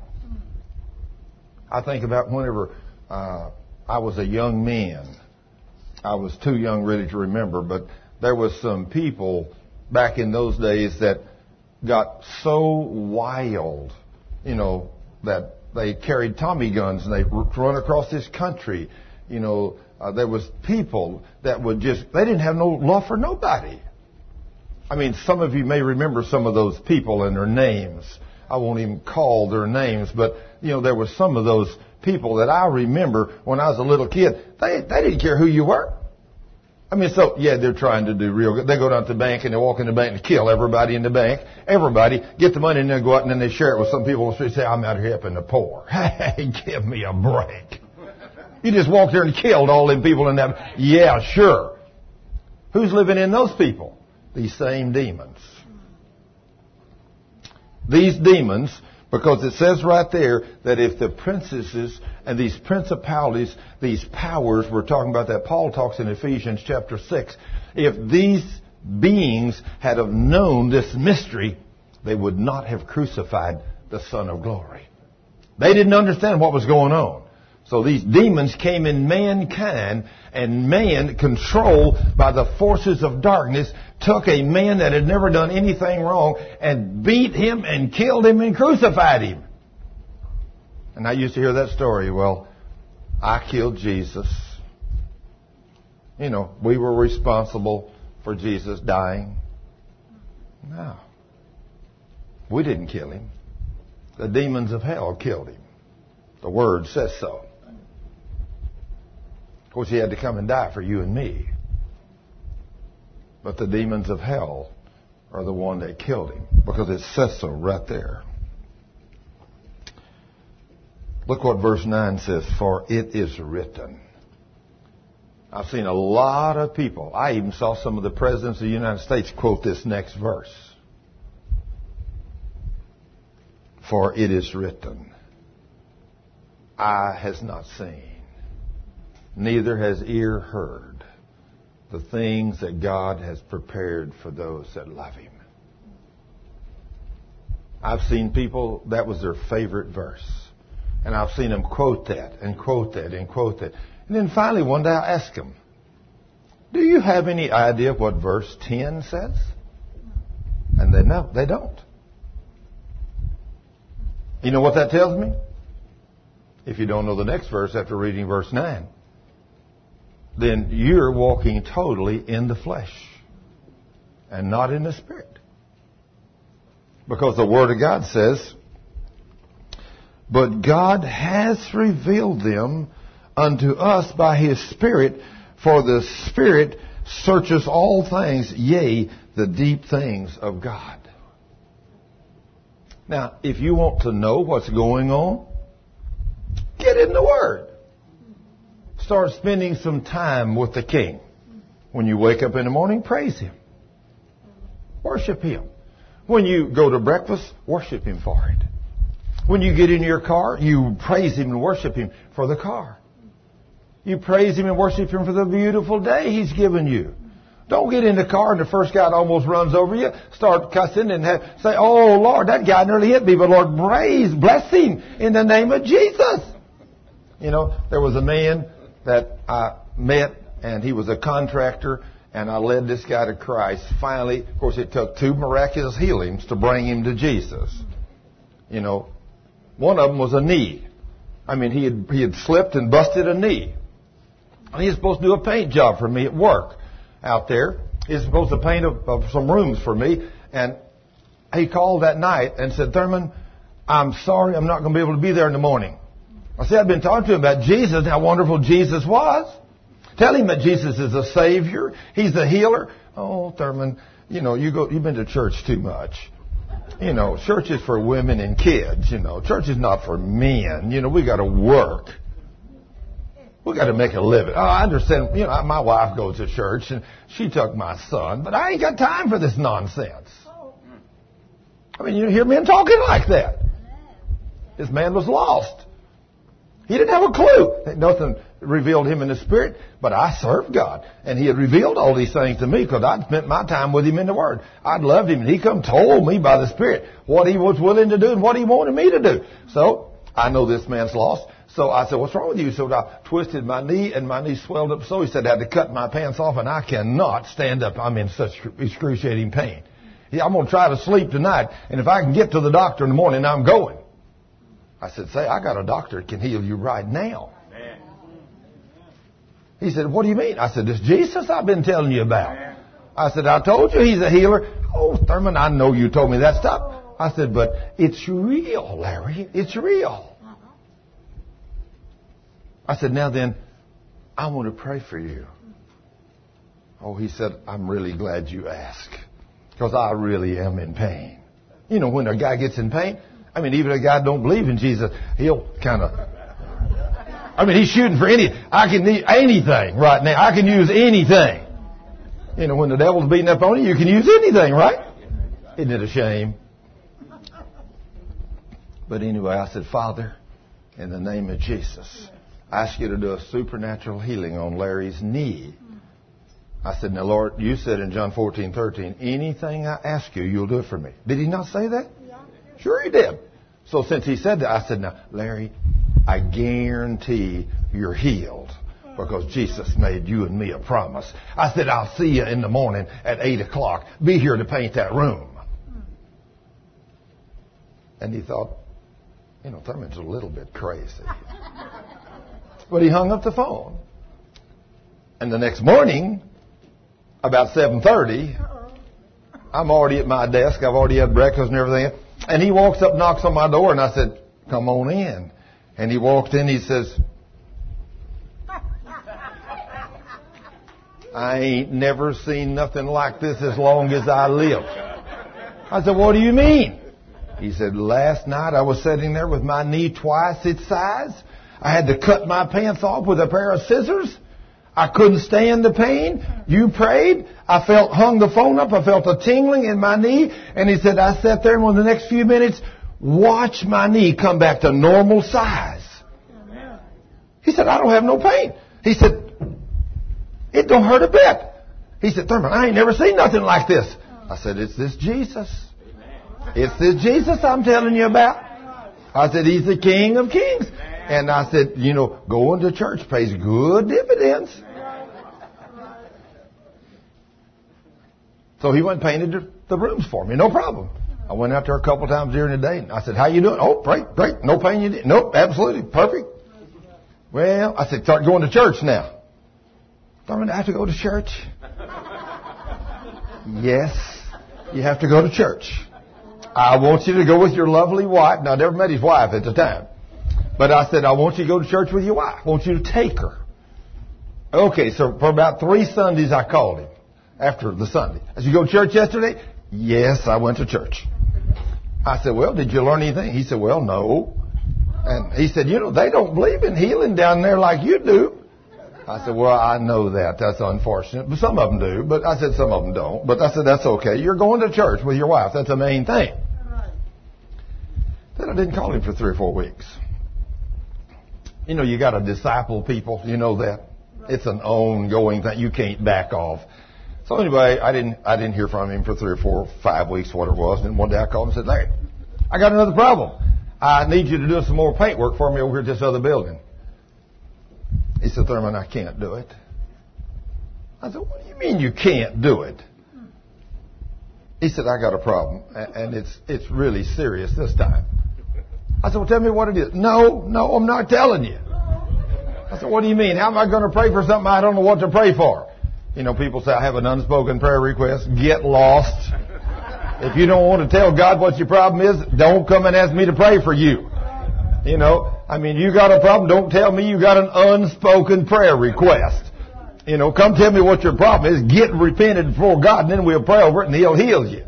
I think about whenever uh, I was a young man. I was too young really to remember, but there was some people back in those days that got so wild, you know, that they carried Tommy guns and they run across this country. You know, uh, there was people that would just, they didn't have no love for nobody. I mean, some of you may remember some of those people and their names. I won't even call their names, but, you know, there was some of those people that I remember when I was a little kid. They, they didn't care who you were. I mean, so, yeah, they're trying to do real good. They go down to the bank and they walk in the bank and kill everybody in the bank. Everybody, get the money and then go out and then they share it with some people and say, I'm out here helping the poor. Hey, give me a break. You just walked there and killed all them people in that. Yeah, sure. Who's living in those people? These same demons. These demons, because it says right there that if the princesses and these principalities, these powers, we're talking about that, Paul talks in Ephesians chapter six, if these beings had have known this mystery, they would not have crucified the Son of Glory. They didn't understand what was going on. So these demons came in mankind, and man, controlled by the forces of darkness, took a man that had never done anything wrong and beat him and killed him and crucified him. And I used to hear that story. Well, I killed Jesus. You know, we were responsible for Jesus dying. No. We didn't kill him. The demons of hell killed him. The Word says so. Of course, he had to come and die for you and me. But the demons of hell are the one that killed him, because it says so right there. Look what verse nine says, for it is written. I've seen a lot of people, I even saw some of the presidents of the United States quote this next verse. For it is written, eye has not seen, neither has ear heard, the things that God has prepared for those that love Him. I've seen people, that was their favorite verse. And I've seen them quote that and quote that and quote that. And then finally one day I asked them, do you have any idea what verse ten says? And they no, they don't. You know what that tells me? If you don't know the next verse after reading verse nine, then you're walking totally in the flesh and not in the Spirit. Because the Word of God says, but God has revealed them unto us by His Spirit, for the Spirit searches all things, yea, the deep things of God. Now, if you want to know what's going on, get in the Word. Start spending some time with the King. When you wake up in the morning, praise Him. Worship Him. When you go to breakfast, worship Him for it. When you get in your car, you praise Him and worship Him for the car. You praise Him and worship Him for the beautiful day He's given you. Don't get in the car and the first guy that almost runs over you, start cussing and have, say, oh, Lord, that guy nearly hit me, but Lord, praise, bless Him in the name of Jesus. You know, there was a man that I met, and he was a contractor, And I led this guy to Christ. Finally, of course, it took two miraculous healings to bring him to Jesus. You know, one of them was a knee. I mean, he had, he had slipped and busted a knee. And he was supposed to do a paint job for me at work out there. He was supposed to paint a, a, some rooms for me. And he called that night and said, Thurman, I'm sorry, I'm not going to be able to be there in the morning. I said, I've been talking to him about Jesus and how wonderful Jesus was. Tell him that Jesus is a Savior. He's a healer. Oh, Thurman, you know, you go, you've been to church too much. You know, church is for women and kids, you know. Church is not for men. You know, we got to work. We got to make a living. Oh, I understand. You know, my wife goes to church and she took my son, but I ain't got time for this nonsense. I mean, you hear men talking like that. This man was lost. He didn't have a clue. Nothing revealed him in the Spirit, but I served God. And He had revealed all these things to me because I'd spent my time with Him in the Word. I'd loved Him, and He come told me by the Spirit what He was willing to do and what He wanted me to do. So, I know this man's lost. So I said, what's wrong with you? So I twisted my knee, and my knee swelled up so. He said I had to cut my pants off, and I cannot stand up. I'm in such excruciating pain. I'm going to try to sleep tonight, and if I can get to the doctor in the morning, I'm going. I said, say, I got a doctor that can heal you right now. He said, what do you mean? I said, this Jesus I've been telling you about. I said, I told you He's a healer. Oh, Thurman, I know you told me that stuff. I said, but it's real, Larry. It's real. I said, now then, I want to pray for you. Oh, he said, I'm really glad you asked, because I really am in pain. You know, when a guy gets in pain, I mean, even a guy don't believe in Jesus, he'll kind of, I mean, he's shooting for any, I can need anything right now. I can use anything. You know, when the devil's beating up on you, you can use anything, right? Isn't it a shame? But anyway, I said, Father, in the name of Jesus, I ask you to do a supernatural healing on Larry's knee. I said, now, Lord, you said in John fourteen thirteen, anything I ask you, you'll do it for me. Did He not say that? Yeah. Sure He did. So since He said that, I said, now, Larry, I guarantee you're healed because Jesus made you and me a promise. I said, I'll see you in the morning at eight o'clock. Be here to paint that room. And he thought, you know, Thurman's a little bit crazy. But he hung up the phone. And the next morning, about seven thirty, I'm already at my desk. I've already had breakfast and everything. And he walks up, knocks on my door, and I said, come on in. And he walked in, he says, I ain't never seen nothing like this as long as I live. I said, what do you mean? He said, last night I was sitting there with my knee twice its size. I had to cut my pants off with a pair of scissors. I couldn't stand the pain. You prayed. I felt, hung the phone up. I felt a tingling in my knee. And he said, I sat there and in the next few minutes, watch my knee come back to normal size. He said, I don't have no pain. He said, it don't hurt a bit. He said, Thurman, I ain't never seen nothing like this. I said, it's this Jesus. It's this Jesus I'm telling you about. I said, He's the King of Kings. And I said, you know, going to church pays good dividends. So he went and painted the rooms for me. No problem. I went out there a couple times during the day. And I said, how you doing? Oh, great, great. No pain you did. Nope, absolutely. Perfect. Well, I said, start going to church now. Thurman, I have to go to church? Yes, you have to go to church. I want you to go with your lovely wife. Now, I never met his wife at the time. But I said, I want you to go to church with your wife. I want you to take her. Okay, so for about three Sundays, I called him after the Sunday. I said, you go to church yesterday? Yes, I went to church. I said, well, did you learn anything? He said, well, no. And he said, you know, they don't believe in healing down there like you do. I said, well, I know that. That's unfortunate. But some of them do. But I said, some of them don't. But I said, that's okay. You're going to church with your wife. That's the main thing. Then I didn't call him for three or four weeks. You know, you got to disciple people. You know that. It's an ongoing thing. You can't back off. So anyway, I didn't I didn't hear from him for three or four, five weeks, what it was. And one day I called him and said, Larry, I got another problem. I need you to do some more paint work for me over at this other building. He said, Thurman, I can't do it. I said, what do you mean you can't do it? He said, I got a problem, and it's it's really serious this time. I said, well, tell me what it is. No, no, I'm not telling you. I said, what do you mean? How am I going to pray for something I don't know what to pray for? You know, people say, I have an unspoken prayer request. Get lost. If you don't want to tell God what your problem is, don't come and ask me to pray for you. You know, I mean, you got a problem, don't tell me you got an unspoken prayer request. You know, come tell me what your problem is. Get repented before God, and then we'll pray over it, and He'll heal you.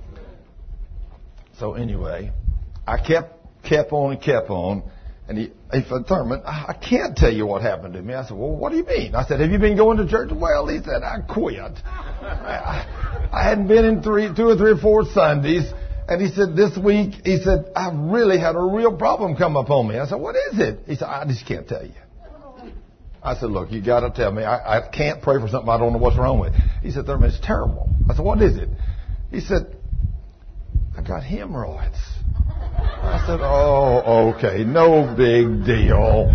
So anyway, I kept kept on and kept on. And he, he said, Thurman, I can't tell you what happened to me. I said, well, what do you mean? I said, have you been going to church? Well, he said, I quit. I, I hadn't been in three, two or three or four Sundays. And he said, this week, he said, I really had a real problem come upon me. I said, what is it? He said, I just can't tell you. I said, look, you got to tell me. I, I can't pray for something I don't know what's wrong with. He said, Thurman, it's terrible. I said, what is it? He said, I got hemorrhoids. I said, oh, okay, no big deal.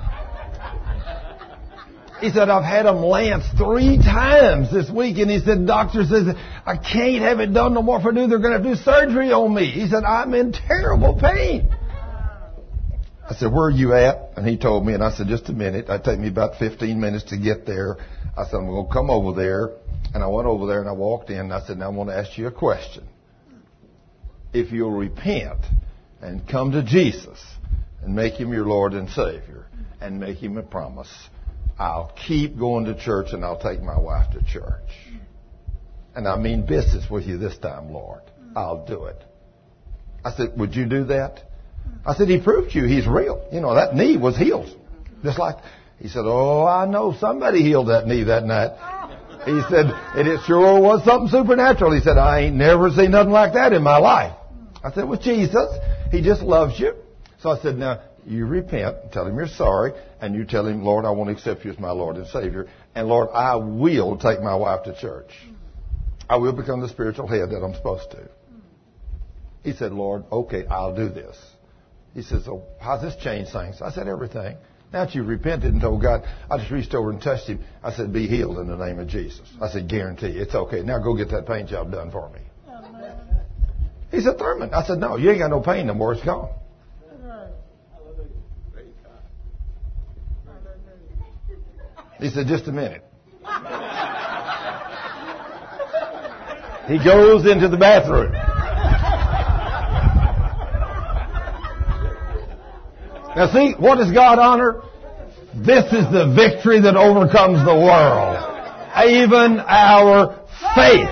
He said, I've had them lanced three times this week. And he said, doctor says, I can't have it done no more. If I do, they're going to do surgery on me. He said, I'm in terrible pain. I said, where are you at? And he told me, and I said, just a minute. It'd take me about fifteen minutes to get there. I said, I'm going to come over there. And I went over there and I walked in. And I said, now I want to ask you a question. If you'll repent and come to Jesus and make Him your Lord and Savior and make Him a promise, I'll keep going to church and I'll take my wife to church. And I mean business with you this time, Lord. I'll do it. I said, would you do that? I said, He proved to you He's real. You know, that knee was healed. Just like, he said, oh, I know somebody healed that knee that night. He said, and it sure was something supernatural. He said, I ain't never seen nothing like that in my life. I said, well, Jesus, He just loves you. So I said, now, you repent, tell Him you're sorry, and you tell Him, Lord, I want to accept you as my Lord and Savior. And, Lord, I will take my wife to church. I will become the spiritual head that I'm supposed to. He said, Lord, okay, I'll do this. He said, so how's this change things? I said, everything. Now that you've repented and told God, I just reached over and touched him. I said, be healed in the name of Jesus. I said, guarantee you, it's okay. Now go get that paint job done for me. He said, Thurman. I said, no, you ain't got no pain no more. It's gone. He said, just a minute. He goes into the bathroom. Now see, what does God honor? This is the victory that overcomes the world. Even our faith.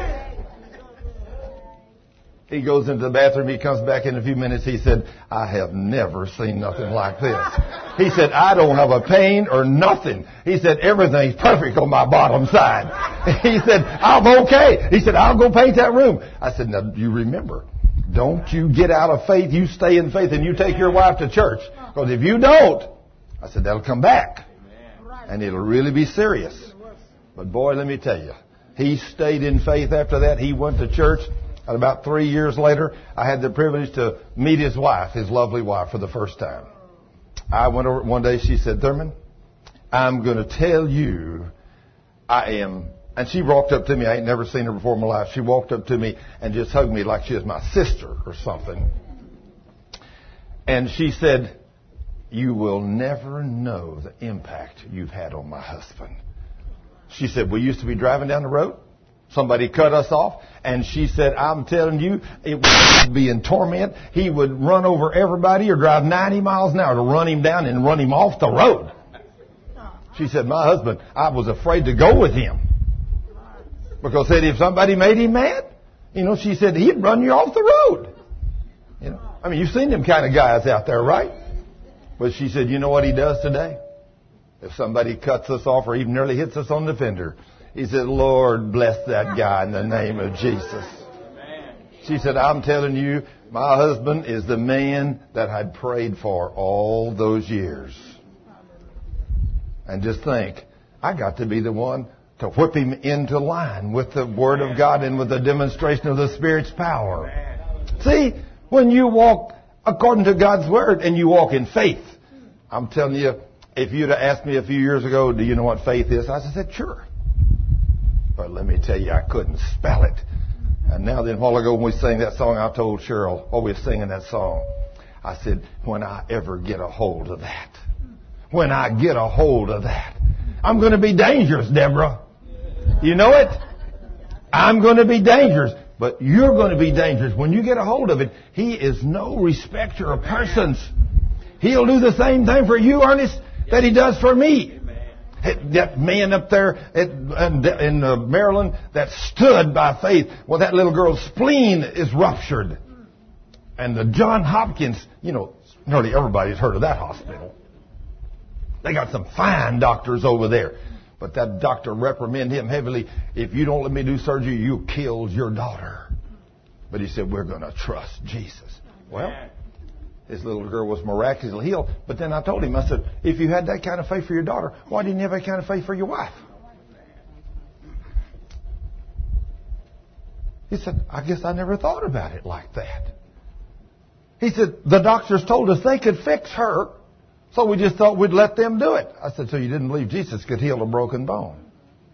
He goes into the bathroom. He comes back in a few minutes. He said, I have never seen nothing like this. He said, I don't have a pain or nothing. He said, everything's perfect on my bottom side. He said, I'm okay. He said, I'll go paint that room. I said, now, you remember, don't you get out of faith. You stay in faith and you take your wife to church. Because if you don't, I said, that'll come back. And it'll really be serious. But boy, let me tell you, he stayed in faith after that. He went to church. And about three years later, I had the privilege to meet his wife, his lovely wife, for the first time. I went over one day. She said, Thurman, I'm going to tell you I am. And she walked up to me. I ain't never seen her before in my life. She walked up to me and just hugged me like she was my sister or something. And she said, you will never know the impact you've had on my husband. She said, we used to be driving down the road. Somebody cut us off. And she said, I'm telling you, it would be in torment. He would run over everybody or drive ninety miles an hour to run him down and run him off the road. She said, my husband, I was afraid to go with him. Because said if somebody made him mad, you know, she said he'd run you off the road. You know, I mean, you've seen them kind of guys out there, right? But she said, you know what he does today? If somebody cuts us off or even nearly hits us on the fender, he said, Lord, bless that guy in the name of Jesus. She said, I'm telling you, my husband is the man that I'd prayed for all those years. And just think, I got to be the one to whip him into line with the Word of God and with the demonstration of the Spirit's power. See, when you walk according to God's Word and you walk in faith, I'm telling you, if you'd have asked me a few years ago, do you know what faith is? I said, sure. But let me tell you, I couldn't spell it. And now then, a while ago when we sang that song, I told Cheryl, while we were singing that song, I said, when I ever get a hold of that, when I get a hold of that, I'm going to be dangerous, Deborah. You know it? I'm going to be dangerous. But you're going to be dangerous. When you get a hold of it, He is no respecter of persons. He'll do the same thing for you, Ernest, that He does for me. That man up there in Maryland that stood by faith, well, that little girl's spleen is ruptured. And the John Hopkins, you know, nearly everybody's heard of that hospital. They got some fine doctors over there. But that doctor reprimanded him heavily. If you don't let me do surgery, you killed your daughter. But he said, we're going to trust Jesus. Well, his little girl was miraculously healed. But then I told him, I said, if you had that kind of faith for your daughter, why didn't you have that kind of faith for your wife? He said, I guess I never thought about it like that. He said, the doctors told us they could fix her, so we just thought we'd let them do it. I said, so you didn't believe Jesus could heal a broken bone?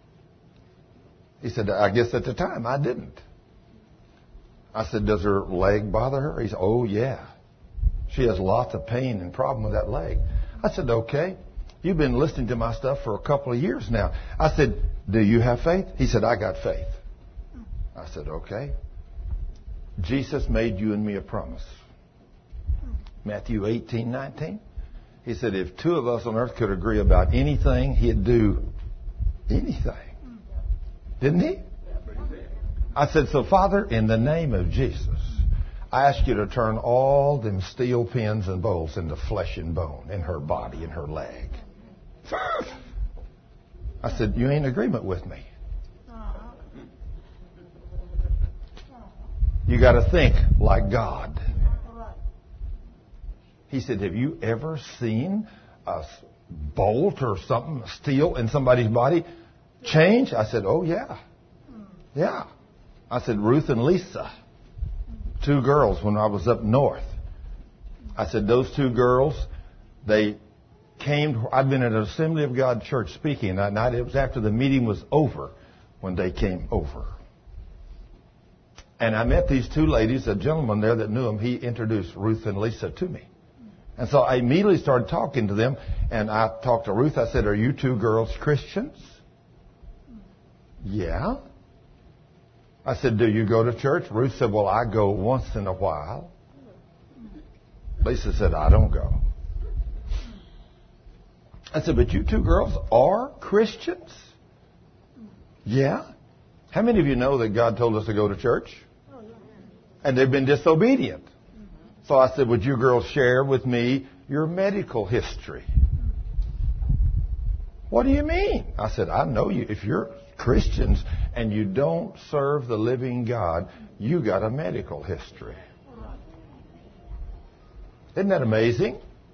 He said, I guess at the time I didn't. I said, does her leg bother her? He said, oh, yeah. She has lots of pain and problem with that leg. I said, okay. You've been listening to my stuff for a couple of years now. I said, do you have faith? He said, I got faith. I said, okay. Jesus made you and me a promise. Matthew eighteen nineteen. He said, if two of us on earth could agree about anything, He'd do anything. Didn't He? I said, so Father, in the name of Jesus, I ask you to turn all them steel pins and bolts into flesh and bone in her body, in her leg. I said, you ain't in agreement with me. You got to think like God. He said, have you ever seen a bolt or something, steel in somebody's body change? I said, oh, yeah. Yeah. I said, Ruth and Lisa, two girls when I was up north. I said, those two girls, they came, I'd been at an Assembly of God church speaking that night. It was after the meeting was over when they came over. And I met these two ladies, a gentleman there that knew them. He introduced Ruth and Lisa to me. And so I immediately started talking to them, and I talked to Ruth. I said, are you two girls Christians? Yeah. I said, do you go to church? Ruth said, well, I go once in a while. Lisa said, I don't go. I said, but you two girls are Christians? Yeah. How many of you know that God told us to go to church? And they've been disobedient. So I said, would you girls share with me your medical history? What do you mean? I said, I know you. If you're Christians and you don't serve the living God, you got a medical history. Isn't that amazing?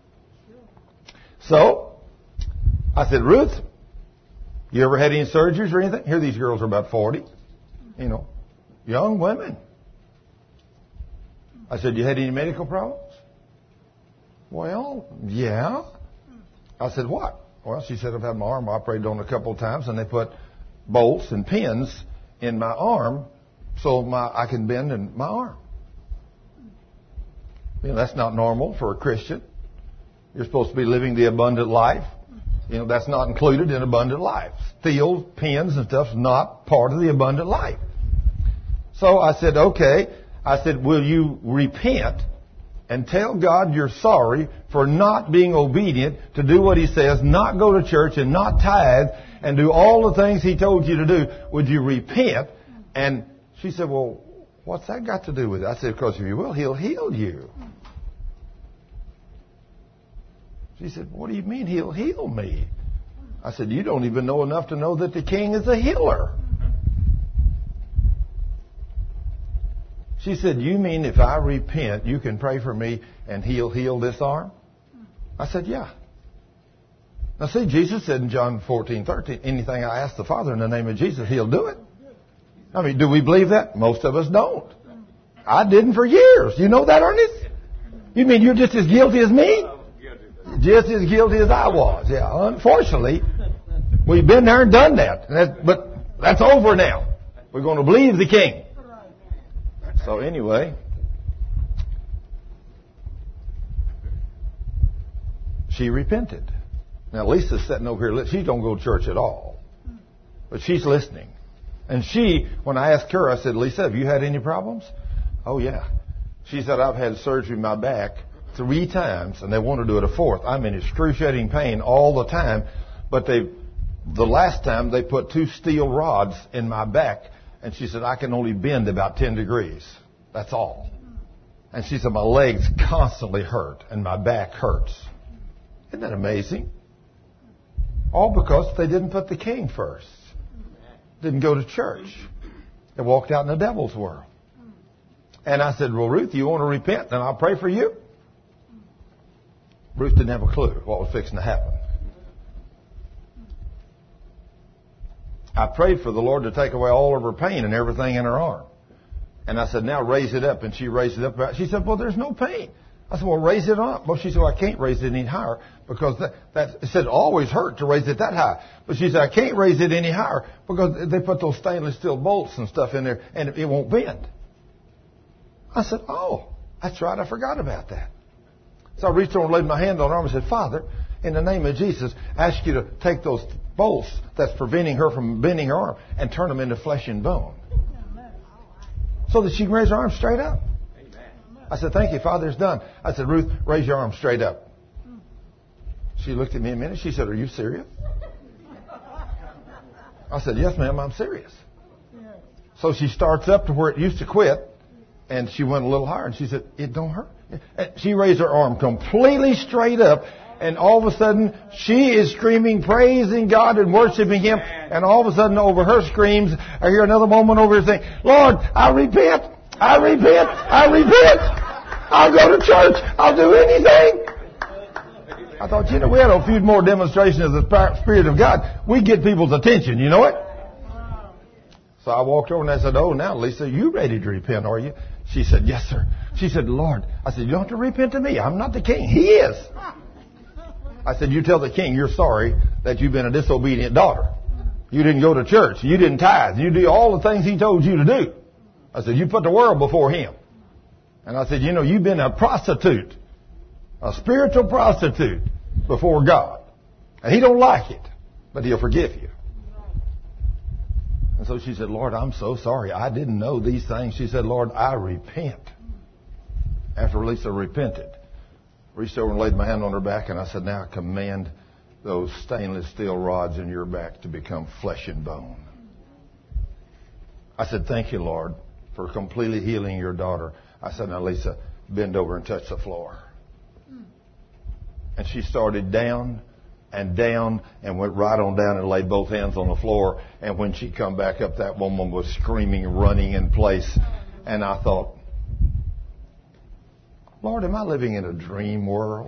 So I said, Ruth, you ever had any surgeries or anything? Here these girls are about forty. You know, young women. I said, you had any medical problems? Well, yeah. I said, what? Well, she said, I've had my arm operated on a couple of times, and they put bolts and pins in my arm so my I can bend in my arm. You know, that's not normal for a Christian. You're supposed to be living the abundant life. You know, that's not included in abundant life. Steel, pins, and stuff's not part of the abundant life. So I said, okay. I said, will you repent and tell God you're sorry for not being obedient to do what He says, not go to church and not tithe and do all the things He told you to do? Would you repent? And she said, well, what's that got to do with it? I said, because if you will, He'll heal you. She said, what do you mean He'll heal me? I said, you don't even know enough to know that the King is a healer. She said, you mean if I repent, you can pray for me and He'll heal this arm? I said, yeah. Now see, Jesus said in John fourteen thirteen, anything I ask the Father in the name of Jesus, He'll do it. I mean, do we believe that? Most of us don't. I didn't for years. You know that, Ernest? You mean you're just as guilty as me? Just as guilty as I was. Yeah, unfortunately, we've been there and done that. But That's over now. We're going to believe the king. So anyway, she repented. Now Lisa's sitting over here. She don't go to church at all. But she's listening. And she, when I asked her, I said, Lisa, have you had any problems? Oh, yeah. She said, I've had surgery in my back three times, and they want to do it a fourth. I'm in excruciating pain all the time. But they, the last time, they put two steel rods in my back, and she said, I can only bend about ten degrees. That's all. And she said, my legs constantly hurt, and my back hurts. Isn't that amazing? All because they didn't put the king first. Didn't go to church. They walked out in the devil's world. And I said, well, Ruth, you want to repent? Then I'll pray for you. Ruth didn't have a clue what was fixing to happen. I prayed for the Lord to take away all of her pain and everything in her arm. And I said, now raise it up. And she raised it up. She said, well, there's no pain. I said, well, raise it up. Well, she said, well, I can't raise it any higher because that, that it said it always hurt to raise it that high. But she said, I can't raise it any higher because they put those stainless steel bolts and stuff in there and it won't bend. I said, oh, that's right. I forgot about that. So I reached over and laid my hand on her arm and said, Father, in the name of Jesus, I ask you to take those bolts that's preventing her from bending her arm and turn them into flesh and bone so that she can raise her arm straight up. I said, thank you, Father, it's done. I said, Ruth, raise your arm straight up. She looked at me a minute. She said, are you serious? I said, yes, ma'am, I'm serious. So she starts up to where it used to quit, and she went a little higher, and she said, it don't hurt. And she raised her arm completely straight up, and all of a sudden, she is screaming, praising God and worshiping Him, and all of a sudden, over her screams, I hear another woman over here saying, Lord, I repent. I repent. I repent. I'll go to church. I'll do anything. I thought, you know, we had a few more demonstrations of the Spirit of God. We get people's attention. You know it? So I walked over and I said, oh, now, Lisa, you ready to repent, are you? She said, yes, sir. She said, Lord. I said, you don't have to repent to me. I'm not the king. He is. I said, you tell the king you're sorry that you've been a disobedient daughter. You didn't go to church. You didn't tithe. You do all the things he told you to do. I said, you put the world before him. And I said, you know, you've been a prostitute, a spiritual prostitute before God. And he don't like it, but he'll forgive you. And so she said, Lord, I'm so sorry. I didn't know these things. She said, Lord, I repent. After Lisa repented, reached over and laid my hand on her back, and I said, now I command those stainless steel rods in your back to become flesh and bone. I said, thank you, Lord, for completely healing your daughter. I said, now, Lisa, bend over and touch the floor. And she started down and down and went right on down and laid both hands on the floor. And when she come back up, that woman was screaming, running in place. And I thought, Lord, am I living in a dream world?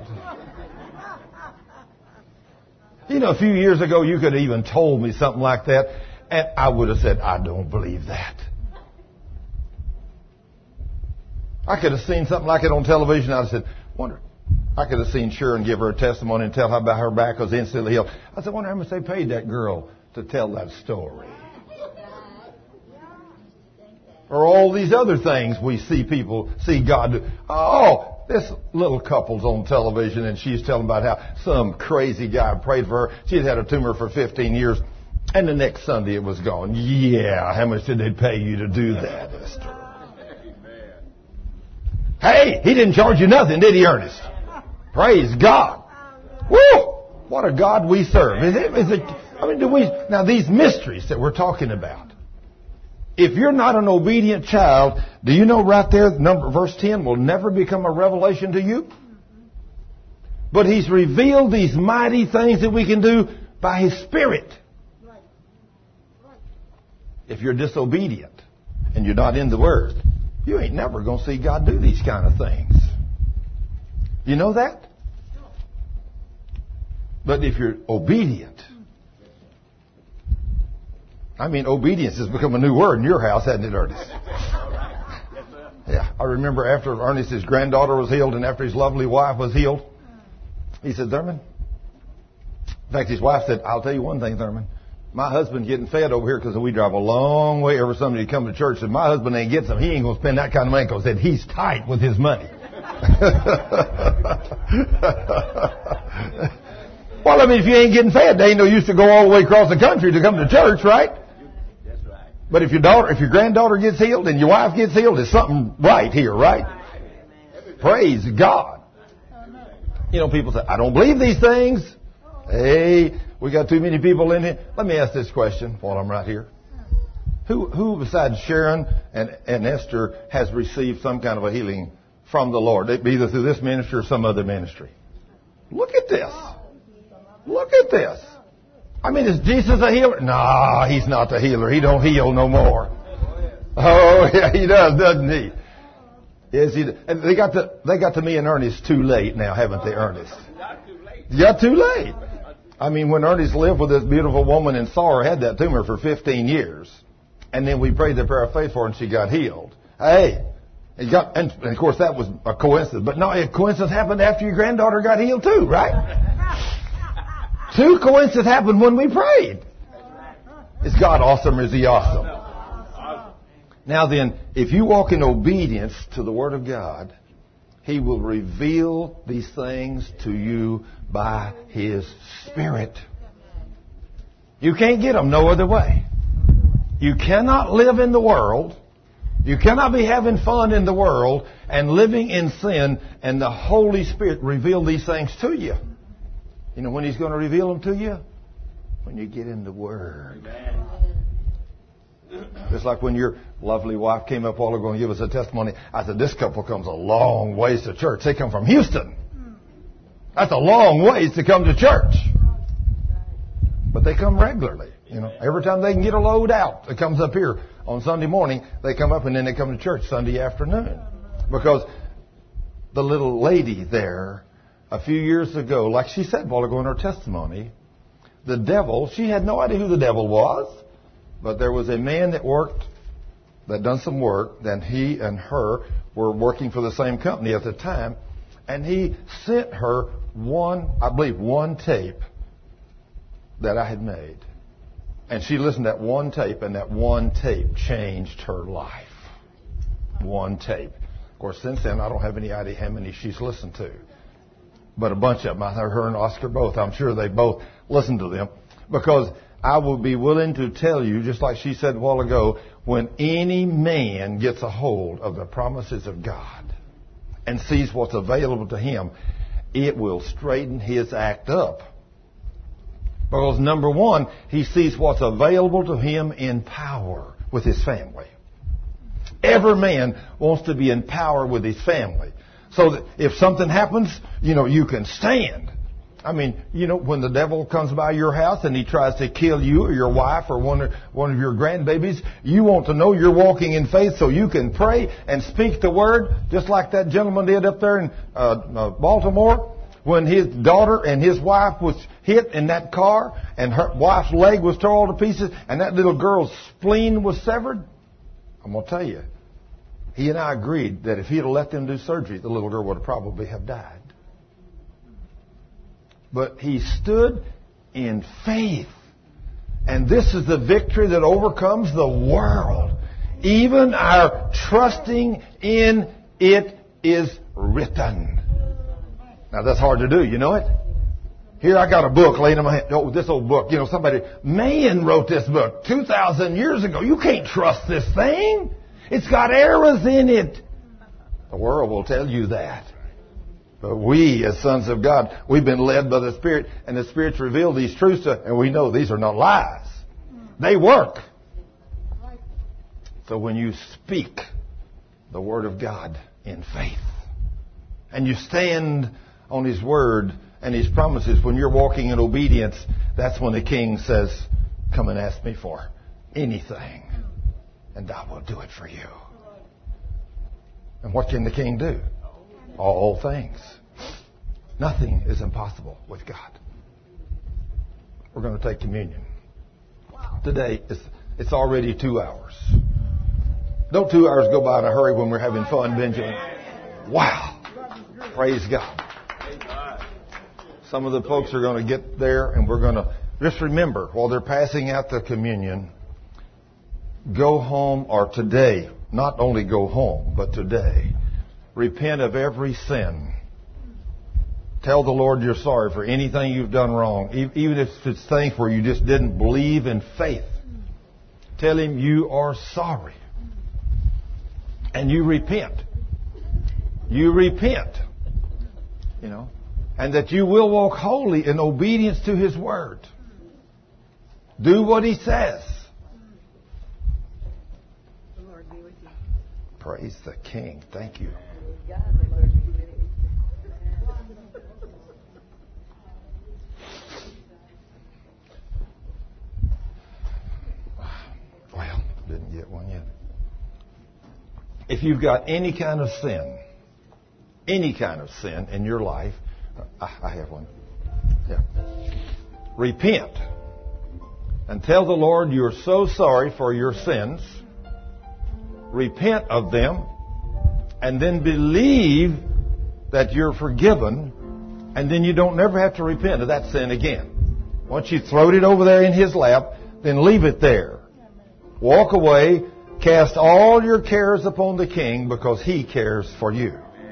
You know, a few years ago, you could have even told me something like that, and I would have said, I don't believe that. I could have seen something like it on television. I'd have said, wonder. I could have seen Sharon give her a testimony and tell how about her back was instantly healed. I said, wonder how much they paid that girl to tell that story. Or all these other things we see people, see God do. Oh, this little couple's on television and she's telling about how some crazy guy prayed for her. She'd had a tumor for fifteen years and the next Sunday it was gone. Yeah, how much did they pay you to do that, Esther? Hey, he didn't charge you nothing, did he, Ernest? Praise God. Woo! What a God we serve. Is it, is it, I mean, do we, now these mysteries that we're talking about, if you're not an obedient child, do you know right there, number, verse ten will never become a revelation to you? But He's revealed these mighty things that we can do by His Spirit. If you're disobedient and you're not in the Word, you ain't never going to see God do these kind of things. You know that? But if you're obedient, I mean, obedience has become a new word in your house, hasn't it, Ernest? Yeah, I remember after Ernest's granddaughter was healed and after his lovely wife was healed, he said, Thurman, in fact, his wife said, I'll tell you one thing, Thurman, My husband's getting fed over here because we drive a long way every Sunday to come to church. And my husband ain't getting some. He ain't going to spend that kind of money because he's tight with his money. Well, I mean, if you ain't getting fed, they ain't no use to go all the way across the country to come to church, right? That's right. But if your daughter, if your granddaughter gets healed and your wife gets healed, there's something right here, right? Praise God. You know, people say, I don't believe these things. Hey, we got too many people in here. Let me ask this question while I'm right here. Who, who besides Sharon and, and Esther has received some kind of a healing from the Lord, either through this ministry or some other ministry? Look at this. Look at this. I mean, is Jesus a healer? No, he's not the healer. He don't heal no more. Oh, yeah, he does, doesn't he? Yes, he does. And they got to, they got to me and Ernest too late now, haven't they, Ernest? You got too late. I mean, when Ernest lived with this beautiful woman and saw her had that tumor for fifteen years, and then we prayed the prayer of faith for her and she got healed. Hey, it got, and of course that was a coincidence, but no, a coincidence happened after your granddaughter got healed too, right? Two coincidences happened when we prayed. Is God awesome or is he awesome? Now then, if you walk in obedience to the Word of God, He will reveal these things to you by His Spirit. You can't get them no other way. You cannot live in the world. You cannot be having fun in the world and living in sin and the Holy Spirit reveal these things to you. You know when He's going to reveal them to you? When you get in the Word. Amen. Just like when your lovely wife came up a while ago and gave us a testimony. I said, this couple comes a long ways to church. They come from Houston. That's a long ways to come to church. But they come regularly. You know, every time they can get a load out, it comes up here on Sunday morning. They come up and then they come to church Sunday afternoon. Because the little lady there, a few years ago, like she said a while ago in her testimony, the devil, she had no idea who the devil was. But there was a man that worked, that done some work, then he and her were working for the same company at the time, and he sent her one, I believe, one tape that I had made. And she listened to that one tape, and that one tape changed her life. One tape. Of course, since then, I don't have any idea how many she's listened to. But a bunch of them. I heard her and Oscar both. I'm sure they both listened to them. Because I will be willing to tell you, just like she said a while ago, when any man gets a hold of the promises of God and sees what's available to him, it will straighten his act up. Because number one, he sees what's available to him in power with his family. Every man wants to be in power with his family. So that if something happens, you know, you can stand. I mean, you know, when the devil comes by your house and he tries to kill you or your wife or one of, one of your grandbabies, you want to know you're walking in faith so you can pray and speak the word, just like that gentleman did up there in uh, uh, Baltimore when his daughter and his wife was hit in that car and her wife's leg was torn to pieces and that little girl's spleen was severed. I'm going to tell you, he and I agreed that if he had let them do surgery, the little girl would have probably have died. But he stood in faith. And this is the victory that overcomes the world. Even our trusting in it is written. Now that's hard to do, you know it? Here I got a book laying in my hand. Oh, this old book. You know, somebody, man wrote this book two thousand years ago. You can't trust this thing. It's got errors in it. The world will tell you that. But we, as sons of God, we've been led by the Spirit, and the Spirit's revealed these truths to us, and we know these are not lies. They work. So when you speak the Word of God in faith, and you stand on His Word and His promises, when you're walking in obedience, that's when the King says, come and ask me for anything, and I will do it for you. And what can the King do? All things. Nothing is impossible with God. We're going to take communion. Today, it's, it's already two hours. Don't two hours go by in a hurry when we're having fun, Benjamin? Wow. Praise God. Some of the folks are going to get there, and we're going to just remember, while they're passing out the communion, go home, or today, not only go home, but today, repent of every sin. Tell the Lord you're sorry for anything you've done wrong, even if it's things where you just didn't believe in faith. Tell Him you are sorry. And you repent. You repent. You know, and that you will walk holy in obedience to His Word. Do what He says. The Lord be with you. Praise the King. Thank you. Well, didn't get one yet. If you've got any kind of sin, any kind of sin in your life, I, I have one. Yeah. Repent and tell the Lord you're so sorry for your sins. Repent of them, and then believe that you're forgiven, and then you don't never have to repent of that sin again. Once you throw it over there in His lap, then leave it there. Walk away, cast all your cares upon the King, because He cares for you.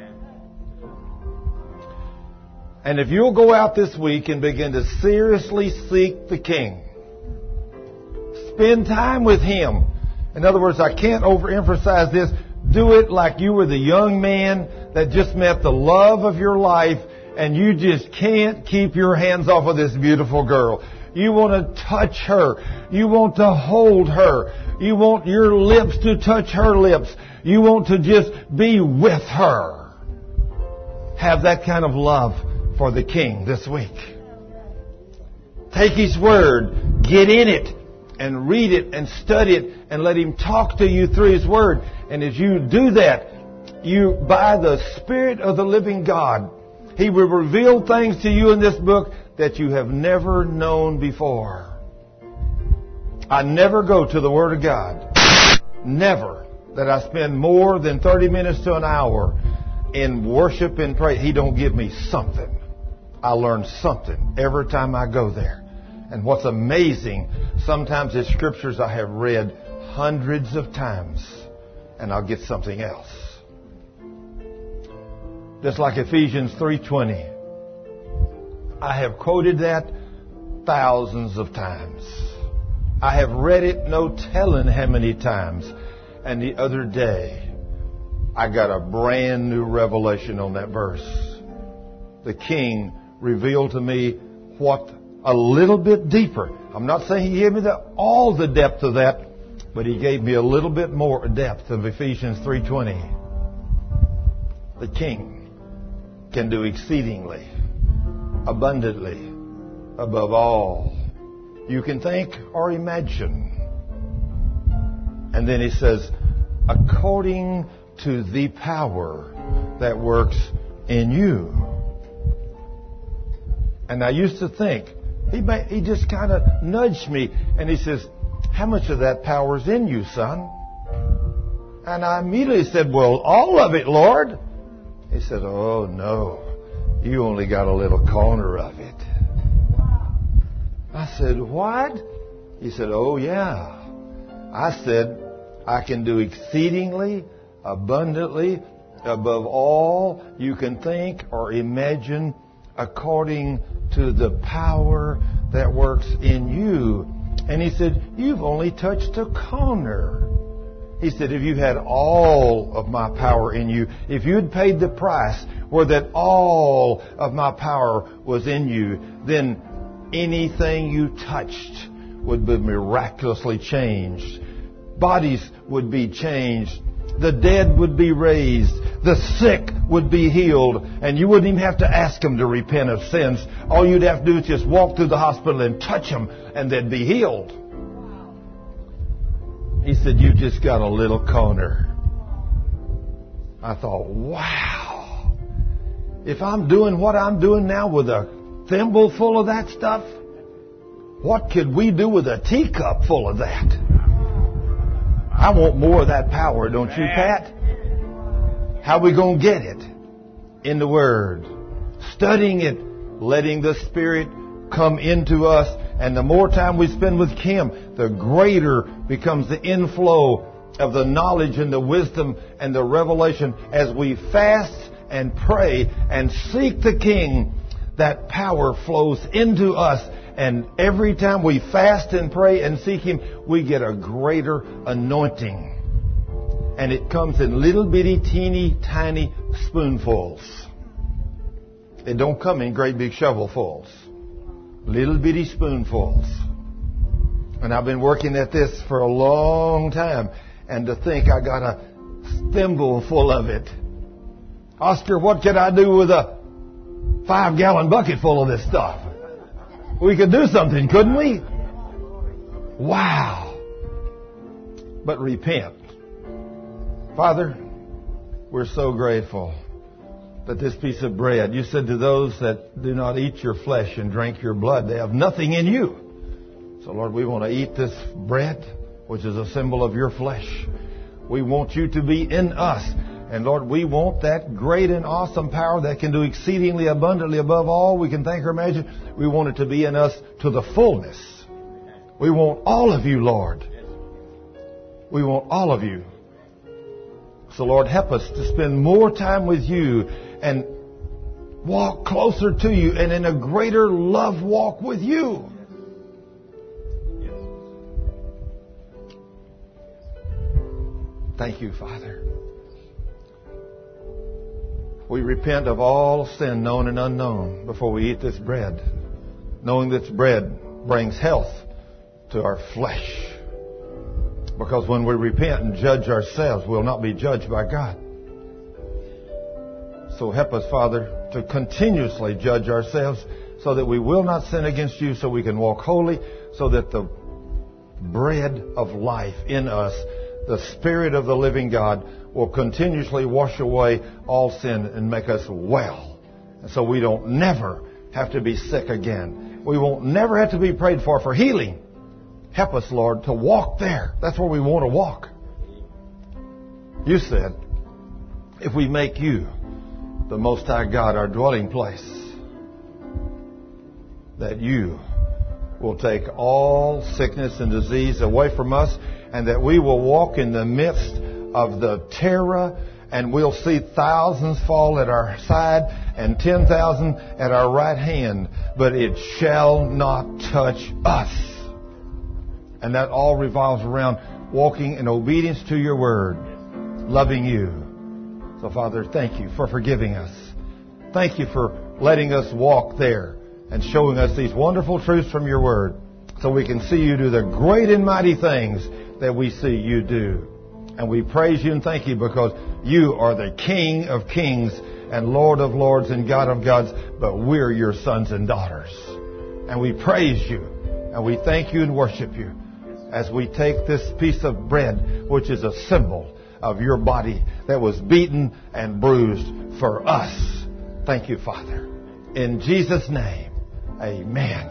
And if you'll go out this week and begin to seriously seek the King, spend time with Him. In other words, I can't overemphasize this. Do it like you were the young man that just met the love of your life, and you just can't keep your hands off of this beautiful girl. You want to touch her. You want to hold her. You want your lips to touch her lips. You want to just be with her. Have that kind of love for the King this week. Take His Word, get in it, and read it and study it, and let Him talk to you through His Word. And as you do that, you, by the Spirit of the living God, He will reveal things to you in this book that you have never known before. I never go to the Word of God. Never that I spend more than thirty minutes to an hour in worship and prayer. He don't give me something. I learn something every time I go there. And what's amazing, sometimes it's scriptures I have read hundreds of times, and I'll get something else. Just like Ephesians three twenty. I have quoted that thousands of times. I have read it no telling how many times. And the other day, I got a brand new revelation on that verse. The King revealed to me what a little bit deeper. I'm not saying He gave me the, all the depth of that, but He gave me a little bit more depth of Ephesians three twenty. The King can do exceedingly, abundantly, above all you can think or imagine. And then He says, according to the power that works in you. And I used to think, He may, he just kind of nudged me, and He says, how much of that power's in you, son? And I immediately said, well, all of it, Lord. He said, oh, no. You only got a little corner of it. I said, what? He said, oh, yeah. I said, I can do exceedingly, abundantly, above all you can think or imagine, according to the power that works in you. And He said, you've only touched a corner. He said, if you had all of my power in you, if you had paid the price where that all of my power was in you, then anything you touched would be miraculously changed. Bodies would be changed. The dead would be raised. The sick would be healed. And you wouldn't even have to ask them to repent of sins. All you'd have to do is just walk through the hospital and touch them, and they'd be healed. He said, you just got a little corner. I thought, wow. If I'm doing what I'm doing now with a thimble full of that stuff, what could we do with a teacup full of that? I want more of that power, don't you, Pat? How are we going to get it? In the Word. Studying it, letting the Spirit come into us And the more time we spend with Him, the greater becomes the inflow of the knowledge and the wisdom and the revelation as we fast and pray and seek the King. That power flows into us, and every time we fast and pray and seek Him, we get a greater anointing. And it comes in little bitty, teeny, tiny spoonfuls. It don't come in great big shovelfuls. Little bitty spoonfuls. And I've been working at this for a long time, and to think I got a thimble full of it. Oscar, what could I do with a five gallon bucket full of this stuff? We could do something, couldn't we? Wow. But repent. Father, we're so grateful that this piece of bread, you said to those that do not eat your flesh and drink your blood, they have nothing in you. So Lord, we want to eat this bread, which is a symbol of your flesh. We want you to be in us. And Lord, we want that great and awesome power that can do exceedingly abundantly above all we can think or imagine. We want it to be in us to the fullness. We want all of you, Lord. We want all of you. So Lord, help us to spend more time with you and walk closer to you and in a greater love walk with you. Thank you, Father. We repent of all sin known and unknown before we eat this bread, knowing this bread brings health to our flesh. Because when we repent and judge ourselves, we'll not be judged by God. So help us, Father, to continuously judge ourselves so that we will not sin against you, so we can walk holy, so that the bread of life in us, the Spirit of the living God, will continuously wash away all sin and make us well. And so we don't never have to be sick again. We won't never have to be prayed for for healing. Help us, Lord, to walk there. That's where we want to walk. You said, if we make you the Most High God our dwelling place, that you will take all sickness and disease away from us, and that we will walk in the midst of the terror, and we'll see thousands fall at our side and ten thousand at our right hand, but it shall not touch us. And that all revolves around walking in obedience to your word, loving you. So, Father, thank you for forgiving us. Thank you for letting us walk there and showing us these wonderful truths from your word, so we can see you do the great and mighty things that we see you do. And we praise you and thank you, because you are the King of kings and Lord of lords and God of gods, but we're your sons and daughters. And we praise you and we thank you and worship you as we take this piece of bread, which is a symbol of your body that was beaten and bruised for us. Thank you, Father. In Jesus' name, amen.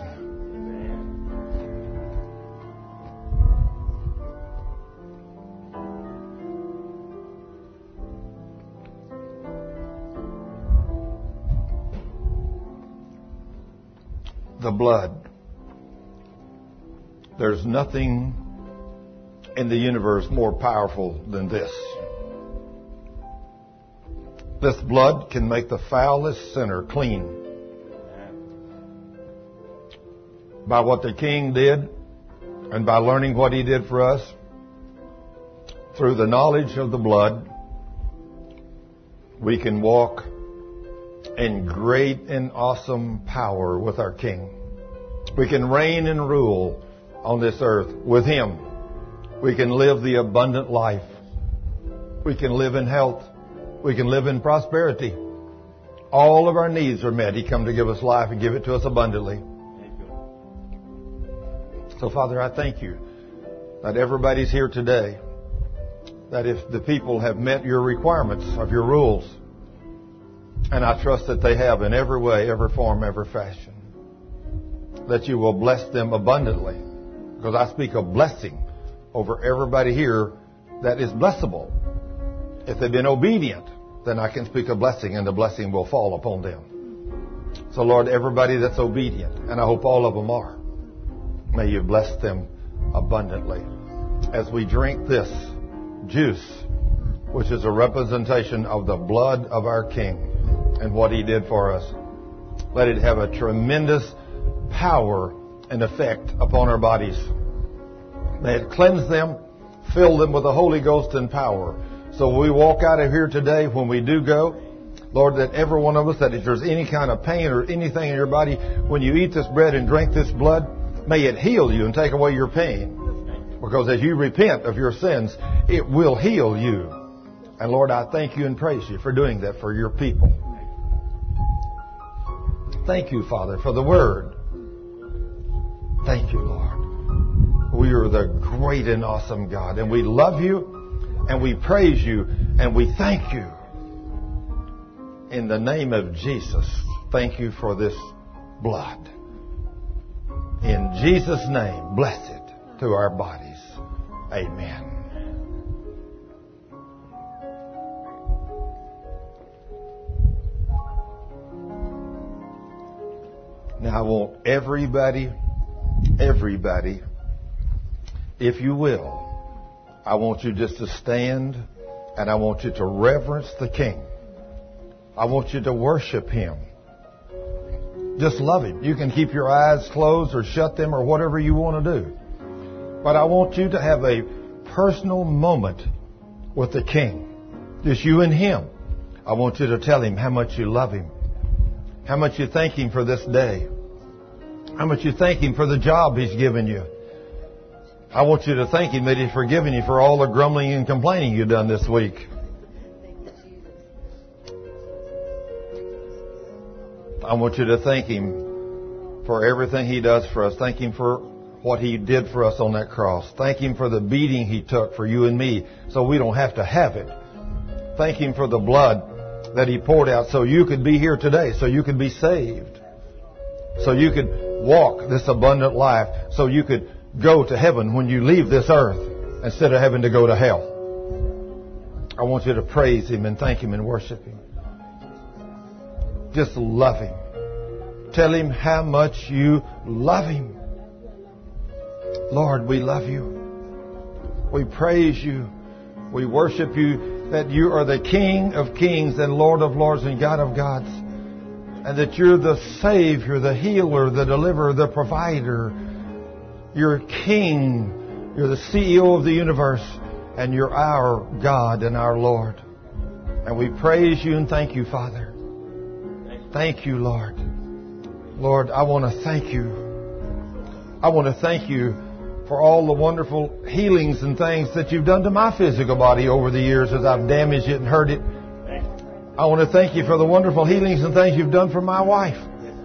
The blood. There's nothing in the universe more powerful than this. This blood can make the foulest sinner clean. By what the King did, and by learning what He did for us, through the knowledge of the blood, we can walk in great and awesome power with our King. We can reign and rule on this earth with Him. We can live the abundant life. We can live in health. We can live in prosperity. All of our needs are met. He come to give us life and give it to us abundantly. So, Father, I thank you that everybody's here today, that if the people have met your requirements of your rules, and I trust that they have in every way, every form, every fashion, that you will bless them abundantly. Because I speak a blessing over everybody here that is blessable. If they've been obedient, then I can speak a blessing, and the blessing will fall upon them. So, Lord, everybody that's obedient, and I hope all of them are, May you bless them abundantly. As we drink this juice, which is a representation of the blood of our King and what He did for us, let it have a tremendous power and effect upon our bodies. May it cleanse them, fill them with the Holy Ghost and power. So when we walk out of here today, when we do go, Lord, that every one of us, that if there's any kind of pain or anything in your body, when you eat this bread and drink this blood, may it heal you and take away your pain. Because as you repent of your sins, it will heal you. And Lord, I thank you and praise you for doing that for your people. Thank you, Father, for the word. Thank you, Lord. We are the great and awesome God. And we love you, and we praise you, and we thank you. In the name of Jesus, thank you for this blood. In Jesus' name, bless it to our bodies. Amen. Now I want everybody, everybody, if you will, I want you just to stand and I want you to reverence the King. I want you to worship Him. Just love Him. You can keep your eyes closed or shut them or whatever you want to do. But I want you to have a personal moment with the King. Just you and Him. I want you to tell Him how much you love Him. How much you thank Him for this day. How much you thank Him for the job He's given you. I want you to thank Him that He's forgiven you for all the grumbling and complaining you've done this week. I want you to thank Him for everything He does for us. Thank Him for what He did for us on that cross. Thank Him for the beating He took for you and me so we don't have to have it. Thank Him for the blood that He poured out so you could be here today, so you could be saved, so you could walk this abundant life, so you could go to heaven when you leave this earth instead of having to go to hell. I want you to praise Him and thank Him and worship Him. Just love Him. Tell Him how much you love Him. Lord, we love you. We praise you. We worship you, that you are the King of kings and Lord of lords and God of gods. And that you're the Savior, the healer, the deliverer, the provider. You're King. You're the C E O of the universe. And you're our God and our Lord. And we praise you and thank you, Father. Thank you, Lord. Lord, I want to thank you. I want to thank you for all the wonderful healings and things that you've done to my physical body over the years as I've damaged it and hurt it. I want to thank you for the wonderful healings and things you've done for my wife.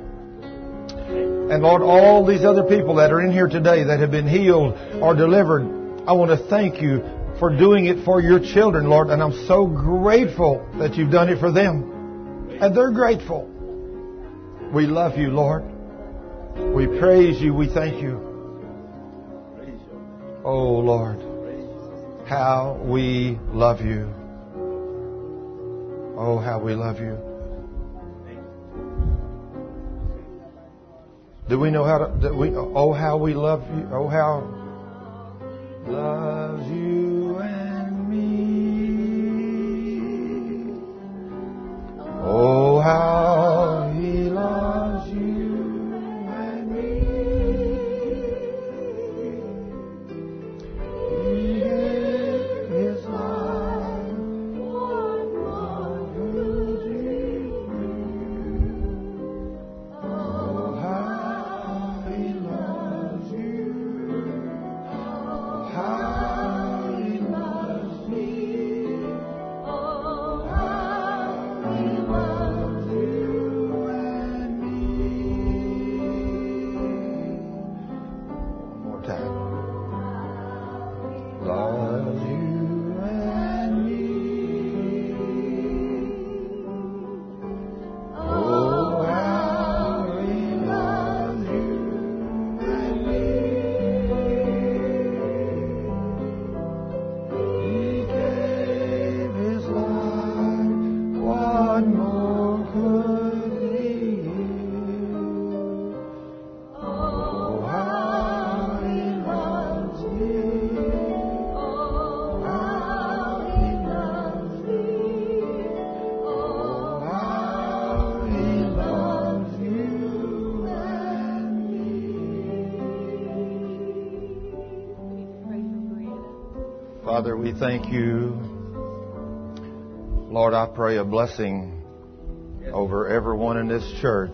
And Lord, all these other people that are in here today that have been healed or delivered, I want to thank you for doing it for your children, Lord. And I'm so grateful that you've done it for them. And they're grateful. We love you, Lord. We praise you. We thank you. Oh, Lord, how we love you. Oh, how we love you. Do we know how to... Do we, oh, how we love you. Oh, how... Loves you and me. Oh, how He loves you and me. He gave His life for one who dreamed. Oh, how He loves you. How He loves me. Oh, how He loves you. Father, we thank you. Lord, I pray a blessing over everyone in this church,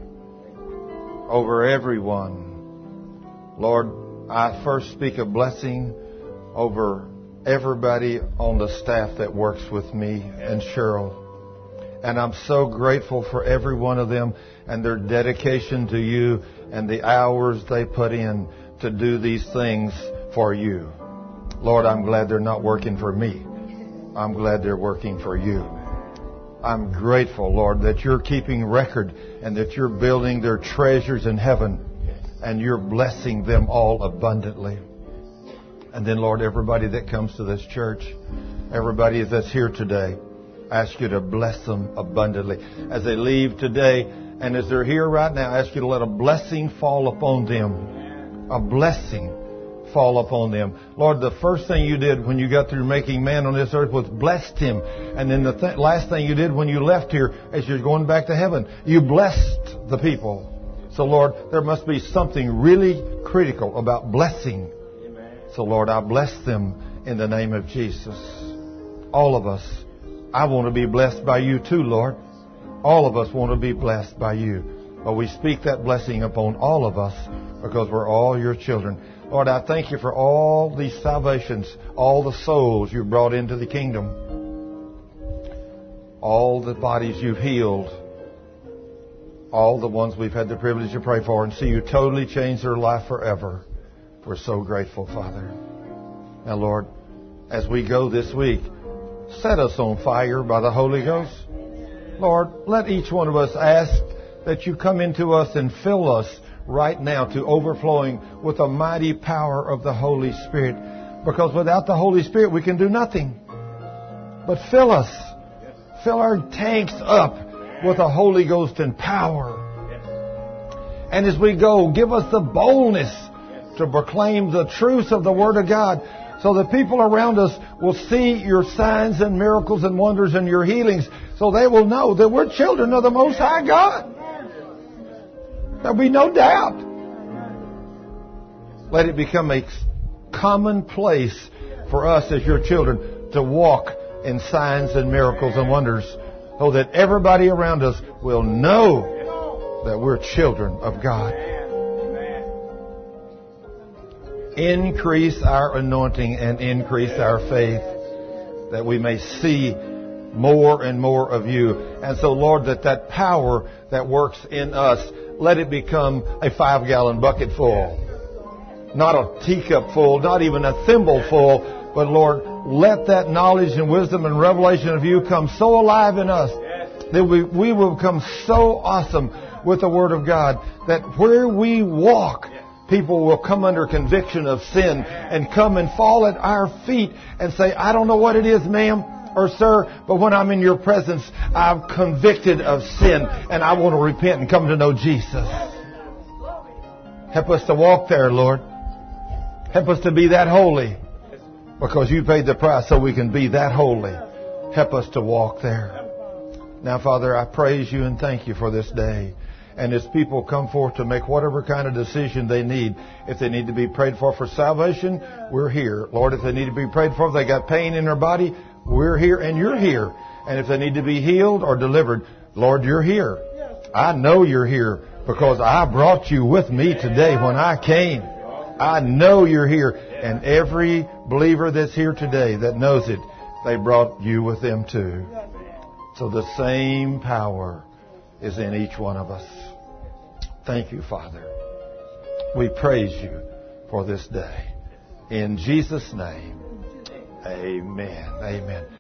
over everyone. Lord, I first speak a blessing over everybody on the staff that works with me and Cheryl. And I'm so grateful for every one of them and their dedication to you and the hours they put in to do these things for you. Lord, I'm glad they're not working for me. I'm glad they're working for you. I'm grateful, Lord, that you're keeping record and that you're building their treasures in heaven and you're blessing them all abundantly. And then, Lord, everybody that comes to this church, everybody that's here today, I ask you to bless them abundantly. As they leave today and as they're here right now, I ask you to let a blessing fall upon them. A blessing fall upon them. Lord, the first thing you did when you got through making man on this earth was blessed him. And then the th- last thing you did when you left here as you're going back to heaven, you blessed the people. So, Lord, there must be something really critical about blessing. So, Lord, I bless them in the name of Jesus. All of us, I want to be blessed by you too, Lord. All of us want to be blessed by you. But we speak that blessing upon all of us because we're all your children. Lord, I thank you for all these salvations, all the souls you brought into the kingdom, all the bodies you've healed, all the ones we've had the privilege to pray for and see you totally change their life forever. We're so grateful, Father. Now, Lord, as we go this week, set us on fire by the Holy Ghost. Lord, let each one of us ask that you come into us and fill us right now to overflowing with the mighty power of the Holy Spirit. Because without the Holy Spirit, we can do nothing. But fill us. Fill our tanks up with the Holy Ghost and power. And as we go, give us the boldness to proclaim the truth of the Word of God so that people around us will see your signs and miracles and wonders and your healings so they will know that we're children of the Most High God. There'll be no doubt. Let it become a common place for us as your children to walk in signs and miracles and wonders so that everybody around us will know that we're children of God. Increase our anointing and increase our faith that we may see more and more of you. And so, Lord, that that power that works in us, let it become a five-gallon bucket full. Not a teacup full, not even a thimble full, but, Lord, let that knowledge and wisdom and revelation of you come so alive in us that we, we will become so awesome with the Word of God that where we walk, people will come under conviction of sin and come and fall at our feet and say, I don't know what it is, ma'am or sir, but when I'm in your presence, I'm convicted of sin and I want to repent and come to know Jesus. Help us to walk there, Lord. Help us to be that holy because you paid the price so we can be that holy. Help us to walk there. Now, Father, I praise you and thank you for this day. And as people come forth to make whatever kind of decision they need, if they need to be prayed for for salvation, we're here. Lord, if they need to be prayed for, if they got pain in their body, we're here and you're here. And if they need to be healed or delivered, Lord, you're here. I know you're here because I brought you with me today when I came. I know you're here. And every believer that's here today that knows it, they brought you with them too. So the same power is in each one of us. Thank you, Father. We praise you for this day. In Jesus' name, amen. Amen.